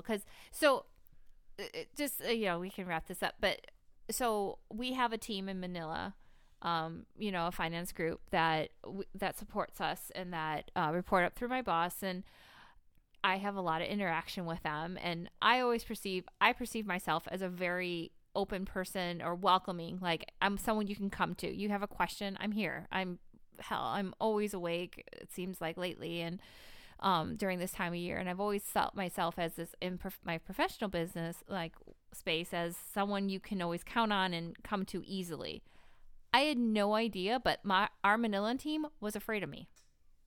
you know, we can wrap this up. But so we have a team in Manila, you know, a finance group that supports us and that report up through my boss, and I have a lot of interaction with them. And I perceive myself as a very open person or welcoming. Like I'm someone you can come to. You have a question, I'm here. I'm always awake, it seems like lately, and during this time of year. And I've always felt myself as this in my professional business like space as someone you can always count on and come to easily. I had no idea, but our Manilan team was afraid of me.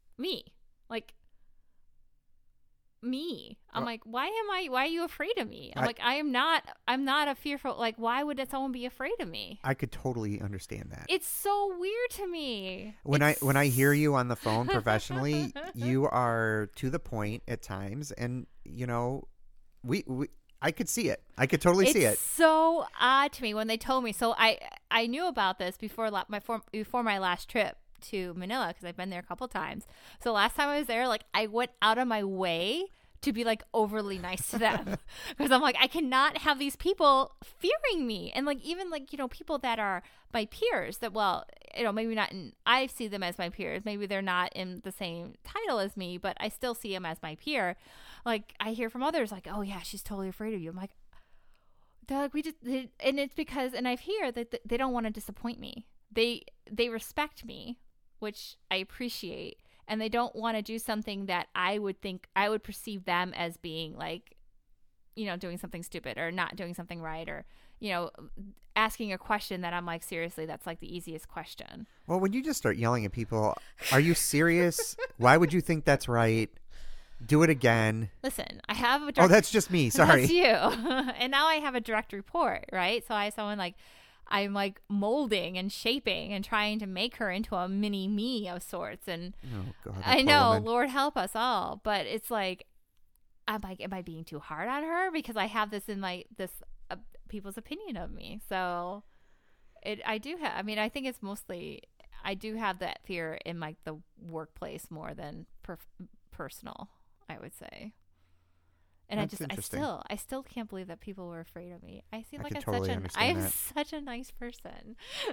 I'm like, why are you afraid of me? I'm not a fearful, like, why would someone be afraid of me? I could totally understand that. It's so weird to me. When I hear you on the phone professionally, you are to the point at times, and you know, I could see it. I could totally see it. It's so odd to me when they told me. So I knew about this before my last trip to Manila, because I've been there a couple times. So last time I was there, like I went out of my way to be like overly nice to them because I'm like, I cannot have these people fearing me. And like, even like, you know, people that are my peers that, well, you know, maybe not I see them as my peers. Maybe they're not in the same title as me, but I still see them as my peer. Like I hear from others like, oh yeah, she's totally afraid of you. I'm like, they're like, and it's because, and I've heard that they don't want to disappoint me. They respect me, which I appreciate, and they don't want to do something that I would perceive them as being like, you know, doing something stupid or not doing something right, or, you know, asking a question that I'm like, seriously, that's like the easiest question. Well, when you just start yelling at people, are you serious? Why would you think that's right? Do it again. Listen, I have a direct... Oh, that's just me. Sorry. That's you. And now I have a direct report, right? So I have someone like, I'm like molding and shaping and trying to make her into a mini me of sorts. And oh, God, I know, woman. Lord help us all. But it's like, I'm like, am I being too hard on her? Because I have this in people's opinion of me. So I do have. I mean, I think it's mostly. I do have that fear in like the workplace more than personal. I would say. And That's interesting. I still can't believe that people were afraid of me. I seem I like could I'm totally I understand am that. such a nice person.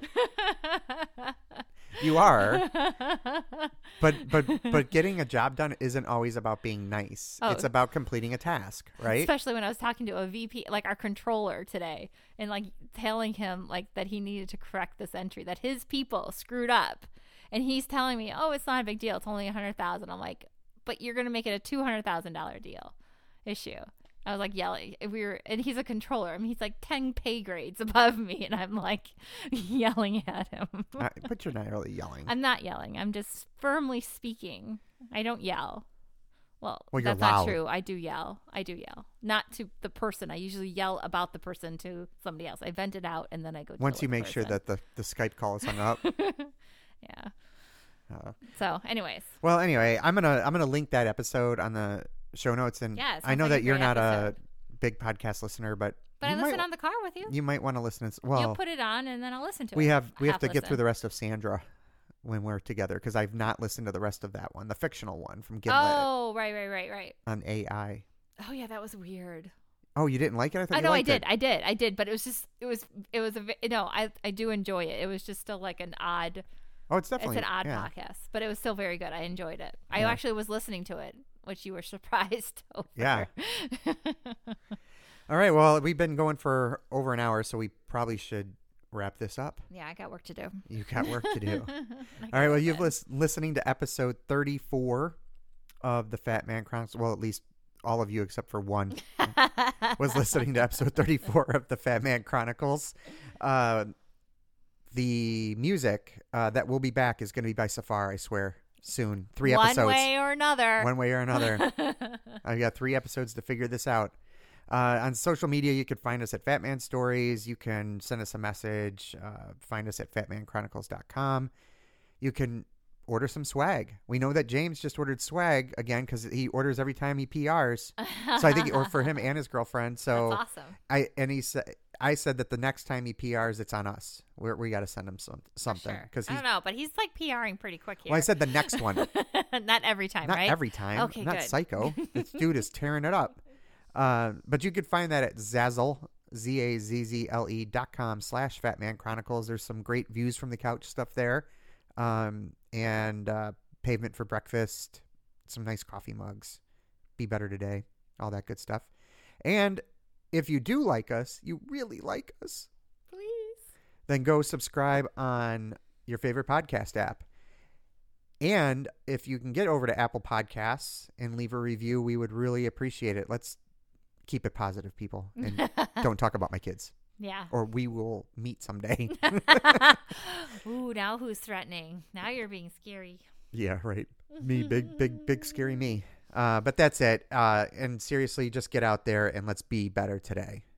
You are, but getting a job done isn't always about being nice. Oh. It's about completing a task, right? Especially when I was talking to a VP, like our controller today, and like telling him like that he needed to correct this entry, that his people screwed up, and he's telling me, "Oh, it's not a big deal. It's only $100,000." I'm like, "But you're gonna make it a $200,000 issue." I was like yelling. And he's a controller. I mean, he's like 10 pay grades above me, and I'm like yelling at him. But you're not really yelling. I'm not yelling. I'm just firmly speaking. I don't yell. Well, you're that's loud. not true. I do yell. Not to the person. I usually yell about the person to somebody else. I vent it out, and then I go. Once you make sure that the Skype call is hung up. Yeah. So, anyways. Well, anyway, I'm gonna link that episode on the show notes, and Yeah, I know sounds like that a you're great not episode. a big podcast listener, but I listen on the car with you. You might want to listen. Well, You'll put it on, and then I'll listen to it. we have to Half get listen. through the rest of Sandra when we're together, because I've not listened to the rest of that one, the fictional one from Gimlet Oh, right. on AI. Oh, yeah, that was weird. Oh, you didn't like it? I thought I you know I liked did. it. I did, but it was just I do enjoy it. It was just still like an odd. Oh, it's definitely It's an odd yeah. podcast, but it was still very good. I enjoyed it. I Yeah. actually was listening to it, which you were surprised over. Yeah. All right. Well, we've been going for over an hour, so we probably should wrap this up. Yeah, I got work to do. You got work to do. All right. Well, you've listening to episode 34 of the Fat Man Chronicles. Well, at least all of you except for one was listening to episode 34 of the Fat Man Chronicles. The music that will be back is going to be by Safar, I swear, soon. 3 episodes. One way or another. One way or another. I've got 3 episodes to figure this out. On social media, you can find us at Fat Man Stories. You can send us a message. Find us at fatmanchronicles.com. You can order some swag. We know that James just ordered swag again because he orders every time he PRs. So I think, or for him and his girlfriend. So That's awesome. I said that the next time he PRs, it's on us. We got to send him something. Sure. Because I don't know, but he's like PRing pretty quick here. Well, I said the next one. Not every time, Not right? every time. Okay, Not good. psycho. This dude is tearing it up. But you could find that at Zazzle, ZAZZLE.com/Fatman Chronicles. There's some great views from the couch stuff there. And pavement for breakfast, some nice coffee mugs, be better today, all that good stuff. And if you do like us, you really like us, Please. then go subscribe on your favorite podcast app. And if you can get over to Apple Podcasts and leave a review, we would really appreciate it. Let's keep it positive, people, and don't talk about my kids. Yeah. Or we will meet someday. Ooh, now who's threatening? Now you're being scary. Yeah, right. Me, big, scary me. But that's it. And seriously, just get out there and let's be better today.